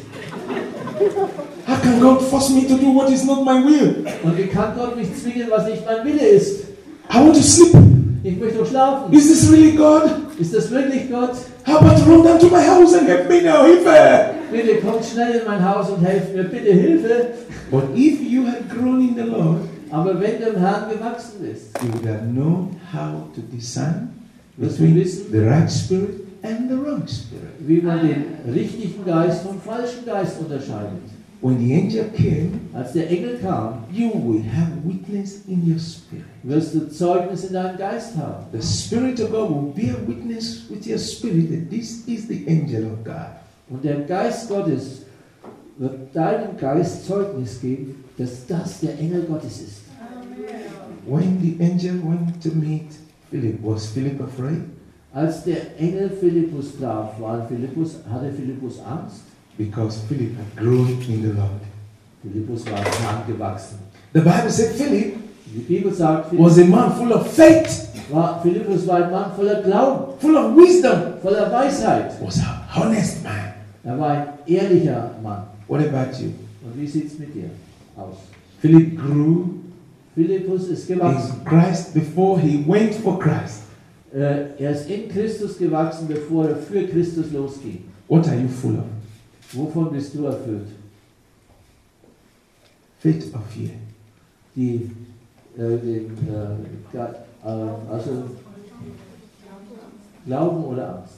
How can God force me to do what is not my will? Und wie kann Gott mich zwingen, was nicht mein Wille ist? I want to sleep. Ich möchte doch schlafen. Is this really God? Ist das wirklich Gott? How about run down to my house and help me now? Bitte kommt schnell in mein Haus und helft mir. Bitte Hilfe. But if you had grown in the Lord, Aber wenn du im Herrn gewachsen bist, you would have known how to discern wirst du between wissen, the right spirit and the wrong spirit. wie man den richtigen Geist vom falschen Geist unterscheidet. When the angel came, Als der Engel kam, you will have witness in your spirit. wirst du Zeugnis in deinem Geist haben. The Spirit of God will bear witness with your spirit that this is the angel of God. Und der Geist Gottes wird deinem Geist Zeugnis geben, dass das der Engel Gottes ist. When the angel went to meet Philip, was Philip afraid? Als der Engel Philippus traf, hatte Philippus Angst. Because Philip had grown in the Lord. Philippus war im Herrn gewachsen. The Bible said Philip Die Bibel sagt, was a man full of faith, Philippus war ein Mann voller Glauben, full of wisdom, voller Weisheit. was a honest man. Er war ein ehrlicher Mann. What about you? Und wie sieht es mit dir aus? Philip grew Philippus ist gewachsen. in Christ before he went for Christ. Er ist in Christus gewachsen, bevor er für Christus losging. What are you full of? Wovon bist du erfüllt? Faith or fear? Also Glauben oder Angst?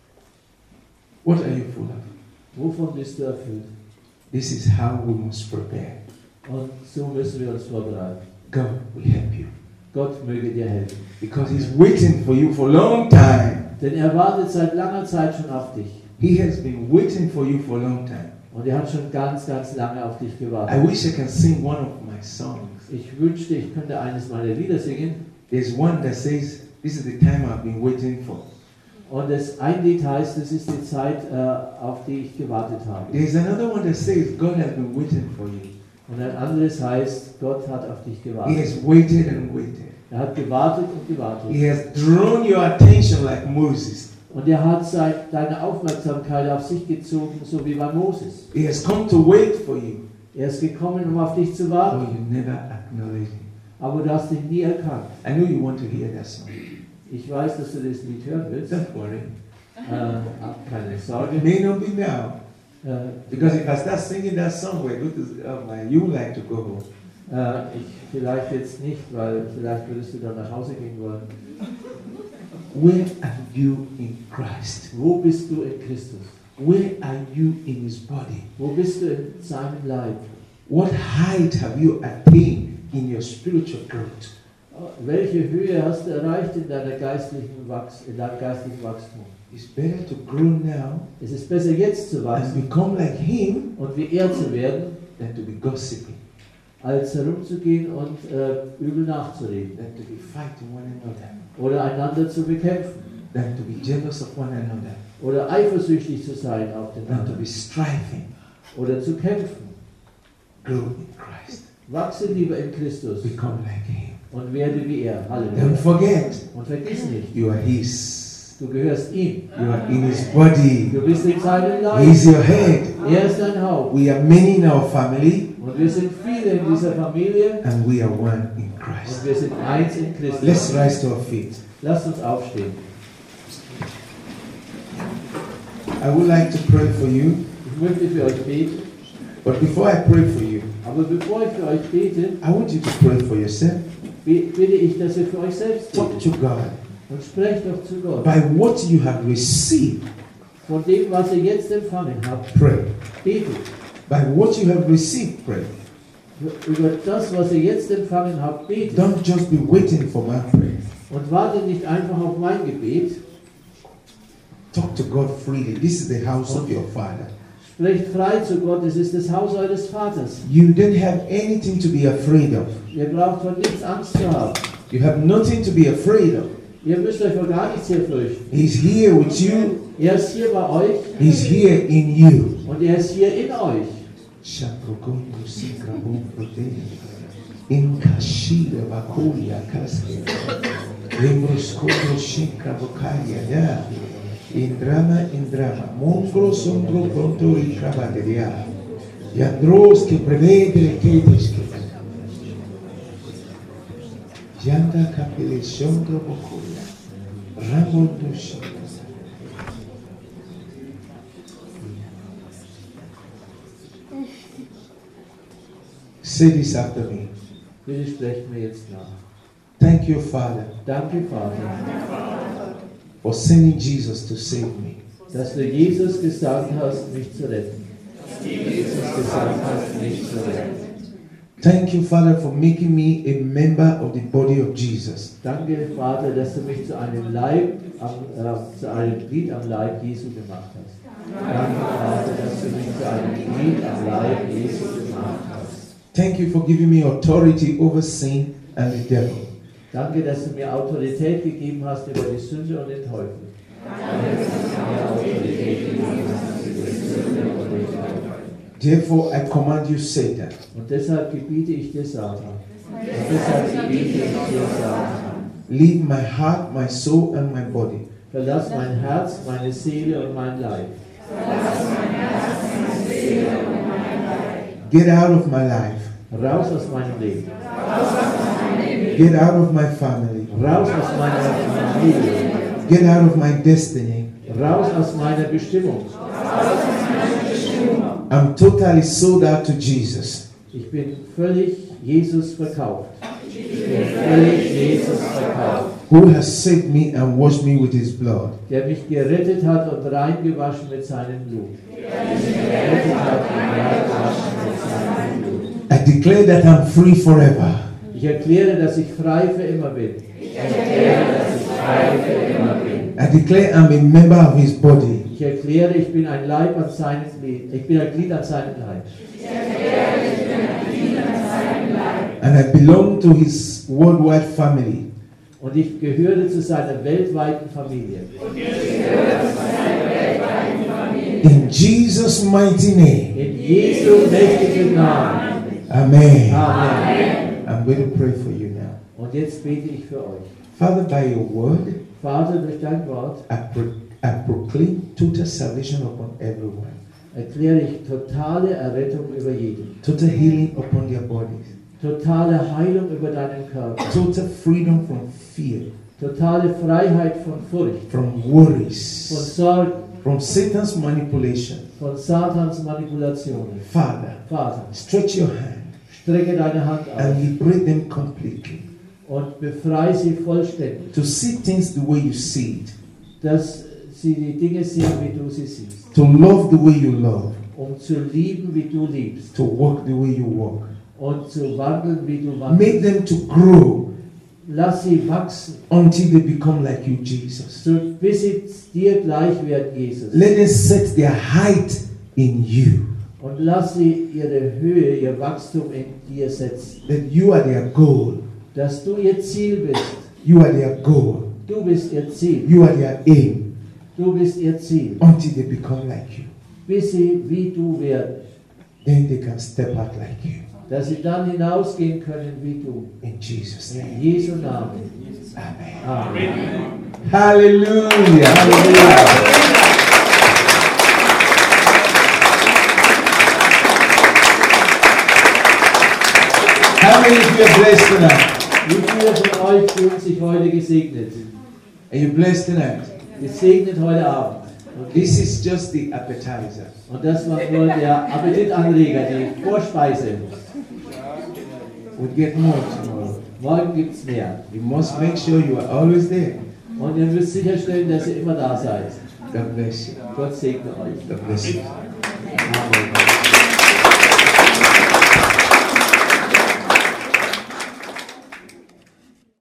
What are you full of? Wovon bist du erfüllt? This is how we must prepare. Und so müssen wir uns vorbereiten. God will help you. Gott möge dir helfen. Because he's waiting for you for a long time. Denn er wartet seit langer Zeit schon auf dich. He has been waiting for you for a long time. Und er hat schon ganz, ganz lange auf dich I gewartet. wish I can sing one of my songs. Ich wünschte, ich könnte eines meiner Lieder singen. There's one that says, this is the time I've been waiting for. Und ein Lied heißt, es ist die Zeit, auf die ich gewartet habe. There's another one that says, God has been waiting for you. Und ein anderes heißt, Gott hat auf dich He gewartet. has waited and waited. Er hat gewartet und gewartet. He has drawn your attention like Moses. Und er hat deine Aufmerksamkeit auf sich gezogen, so wie bei Moses. He has come to wait for you. Er ist gekommen, um auf dich zu Oh, warten, you never acknowledge him. aber du hast ihn nie erkannt. I know you want to hear that song. Ich weiß, dass du das Lied hören willst. Don't worry. Hab keine It Sorge. may not be now. Äh, Because if I start singing that song, we're going to, oh my, you would like to go home. Vielleicht jetzt nicht, weil vielleicht würdest du dann nach Hause gehen wollen. Where are you in Christ? Wo bist du in Christus? Where are you in his body? Wo bist du in seinem Leib? What height have you attained in your spiritual growth? Welche Höhe hast du erreicht in deinem geistlichen Wachstum? It's better to grow now Es ist besser jetzt zu and wachsen become like him und wie er zu werden, than to be gossiping, als herumzugehen und übel nachzureden than to be fighting one another, oder einander zu bekämpfen than to be jealous of one another, oder eifersüchtig zu sein auf den than to anderen be striving. oder zu kämpfen. Grow in Christ. Wachse lieber in Christus Become like him. und werde wie er. Don't Halleluja. forget, Und vergiss nicht, you are his. Du gehörst ihm. You are in his body. Du bist in seinem He is Leib. your head. Er ist dein Haupt. We are many in our family, Und wir sind viele in dieser Familie. and we are one in Und Christ. wir sind eins in Christus. Let's rise to our feet. Lasst uns aufstehen. I would like to pray for you, Ich möchte für euch beten. but before I pray for you, Aber bevor ich für euch bete, I want you to pray for yourself. bitte ich, dass ihr für euch selbst Talk betet. to God. Und sprecht doch zu Gott. By what you have received, Von dem, was ihr jetzt empfangen habt, pray. betet. By what you have received, pray. Über das, was ihr jetzt empfangen habt, betet. Don't just be waiting for my prayer. Und wartet nicht einfach auf mein Gebet. Talk to God freely. This is the house of your Father. Sprecht frei zu Gott. Es ist das Haus eures Vaters. You don't have anything to be afraid of. Ihr braucht von nichts Angst zu haben. You have nothing to be afraid of. Ihr müsst euch vor gar nichts hier fürchten. He's here with you. Er ist hier bei euch He's here in you. und er ist hier in euch. Inkashira bakulia kaske. Limroskoto shinka vokalia ya. Indrama. Mongro sondro contori crabateria. Yandros che prevedere che dische. Yanda capile sondro bokulia. Ramondo shinka. Say this after me. Bitte sprecht mir jetzt nach. Thank you, Father, Danke, Vater, for sending Jesus to save me. dass du Jesus gesandt hast, mich zu retten. Jesus gesandt hast, mich zu retten. Thank you, Father, for making me a member of the body of Jesus. Danke, Vater, dass du mich zu einem zu einem Glied am Leib Jesu gemacht hast. Danke, Vater, dass du mich zu einem Glied am Leib Jesu gemacht hast. Thank you for giving me authority over sin and the devil. Danke, dass du mir Autorität gegeben hast über die Sünde und den Teufel. Danke, dass du mir Autorität gegeben hast über die Sünde und den Teufel. Therefore, I command you, Satan, Und deshalb gebiete ich dir Satan. leave my heart, my soul, and my body. Verlass mein Herz, meine Seele und mein Leib. Get out of my life. Raus aus meinem Leben. Get out of my family. Raus aus meiner Familie. Get out of my destiny. Raus aus meiner Bestimmung. I'm totally sold out to Jesus. Ich bin völlig Jesus verkauft. Ich bin völlig Jesus verkauft. Who has saved me and washed me with his blood. Der mich gerettet hat und reingewaschen mit seinem Blut. I declare that I'm free forever. Ich erkläre, dass ich frei für immer bin. I declare I'm a member of his body. Ich erkläre, ich bin ein Leib an seinem Glied. Ich bin ein Glied an seinem Leib. And I belong to his worldwide family. Und ich gehöre zu seiner weltweiten Familie. In Jesus' mighty name. In Jesu mächtigen Namen. Amen. Amen. I'm going to pray for you now. Und jetzt bete ich für euch. Father, by your word, Vater, durch dein Wort I proclaim total salvation upon everyone. erkläre ich totale Errettung über jeden. Total healing upon their bodies. Totale Heilung über deinen Körper. Total freedom from fear, Totale Freiheit von Furcht, from von worries, Sorgen, from Satan's manipulation. von Satans Manipulationen. Father, Vater, stretch your hand strecke deine Hand and aus liberate them completely. und befreie sie vollständig, To see things the way you see it. dass sie die Dinge sehen, wie du sie siehst. To love the way you love. Zu lieben, wie du liebst. To walk the way you walk. Und zu wandeln, wie du Make wandelst. them to grow Lass sie wachsen, until they become like you, Jesus. bis sie dir gleich werden, Jesus. Let them set their height in you. Und lass sie ihre Höhe, ihr Wachstum in dir setzen. That you are their goal. Dass du ihr Ziel bist. You are their goal. Du bist ihr Ziel. You are their aim. Du bist ihr Ziel. Until they become like you. Bis sie wie du werden. Then they can step out like you. Dass sie dann hinausgehen können wie du. In Jesus' In name. Jesu Namen. Amen. Amen. Hallelujah. Hallelujah. How many of you are blessed tonight? Wie viele von euch fühlen sich heute gesegnet? Are you blessed tonight? Gesegnet heute Abend. This is just the appetizer. Und das war nur der Appetitanreger, die Vorspeise. We'll get more tomorrow. Morgen gibt es mehr. You must make sure you are always there. Und ihr müsst sicherstellen, dass ihr immer da seid. God bless you. Gott segne euch. God bless you. Amen.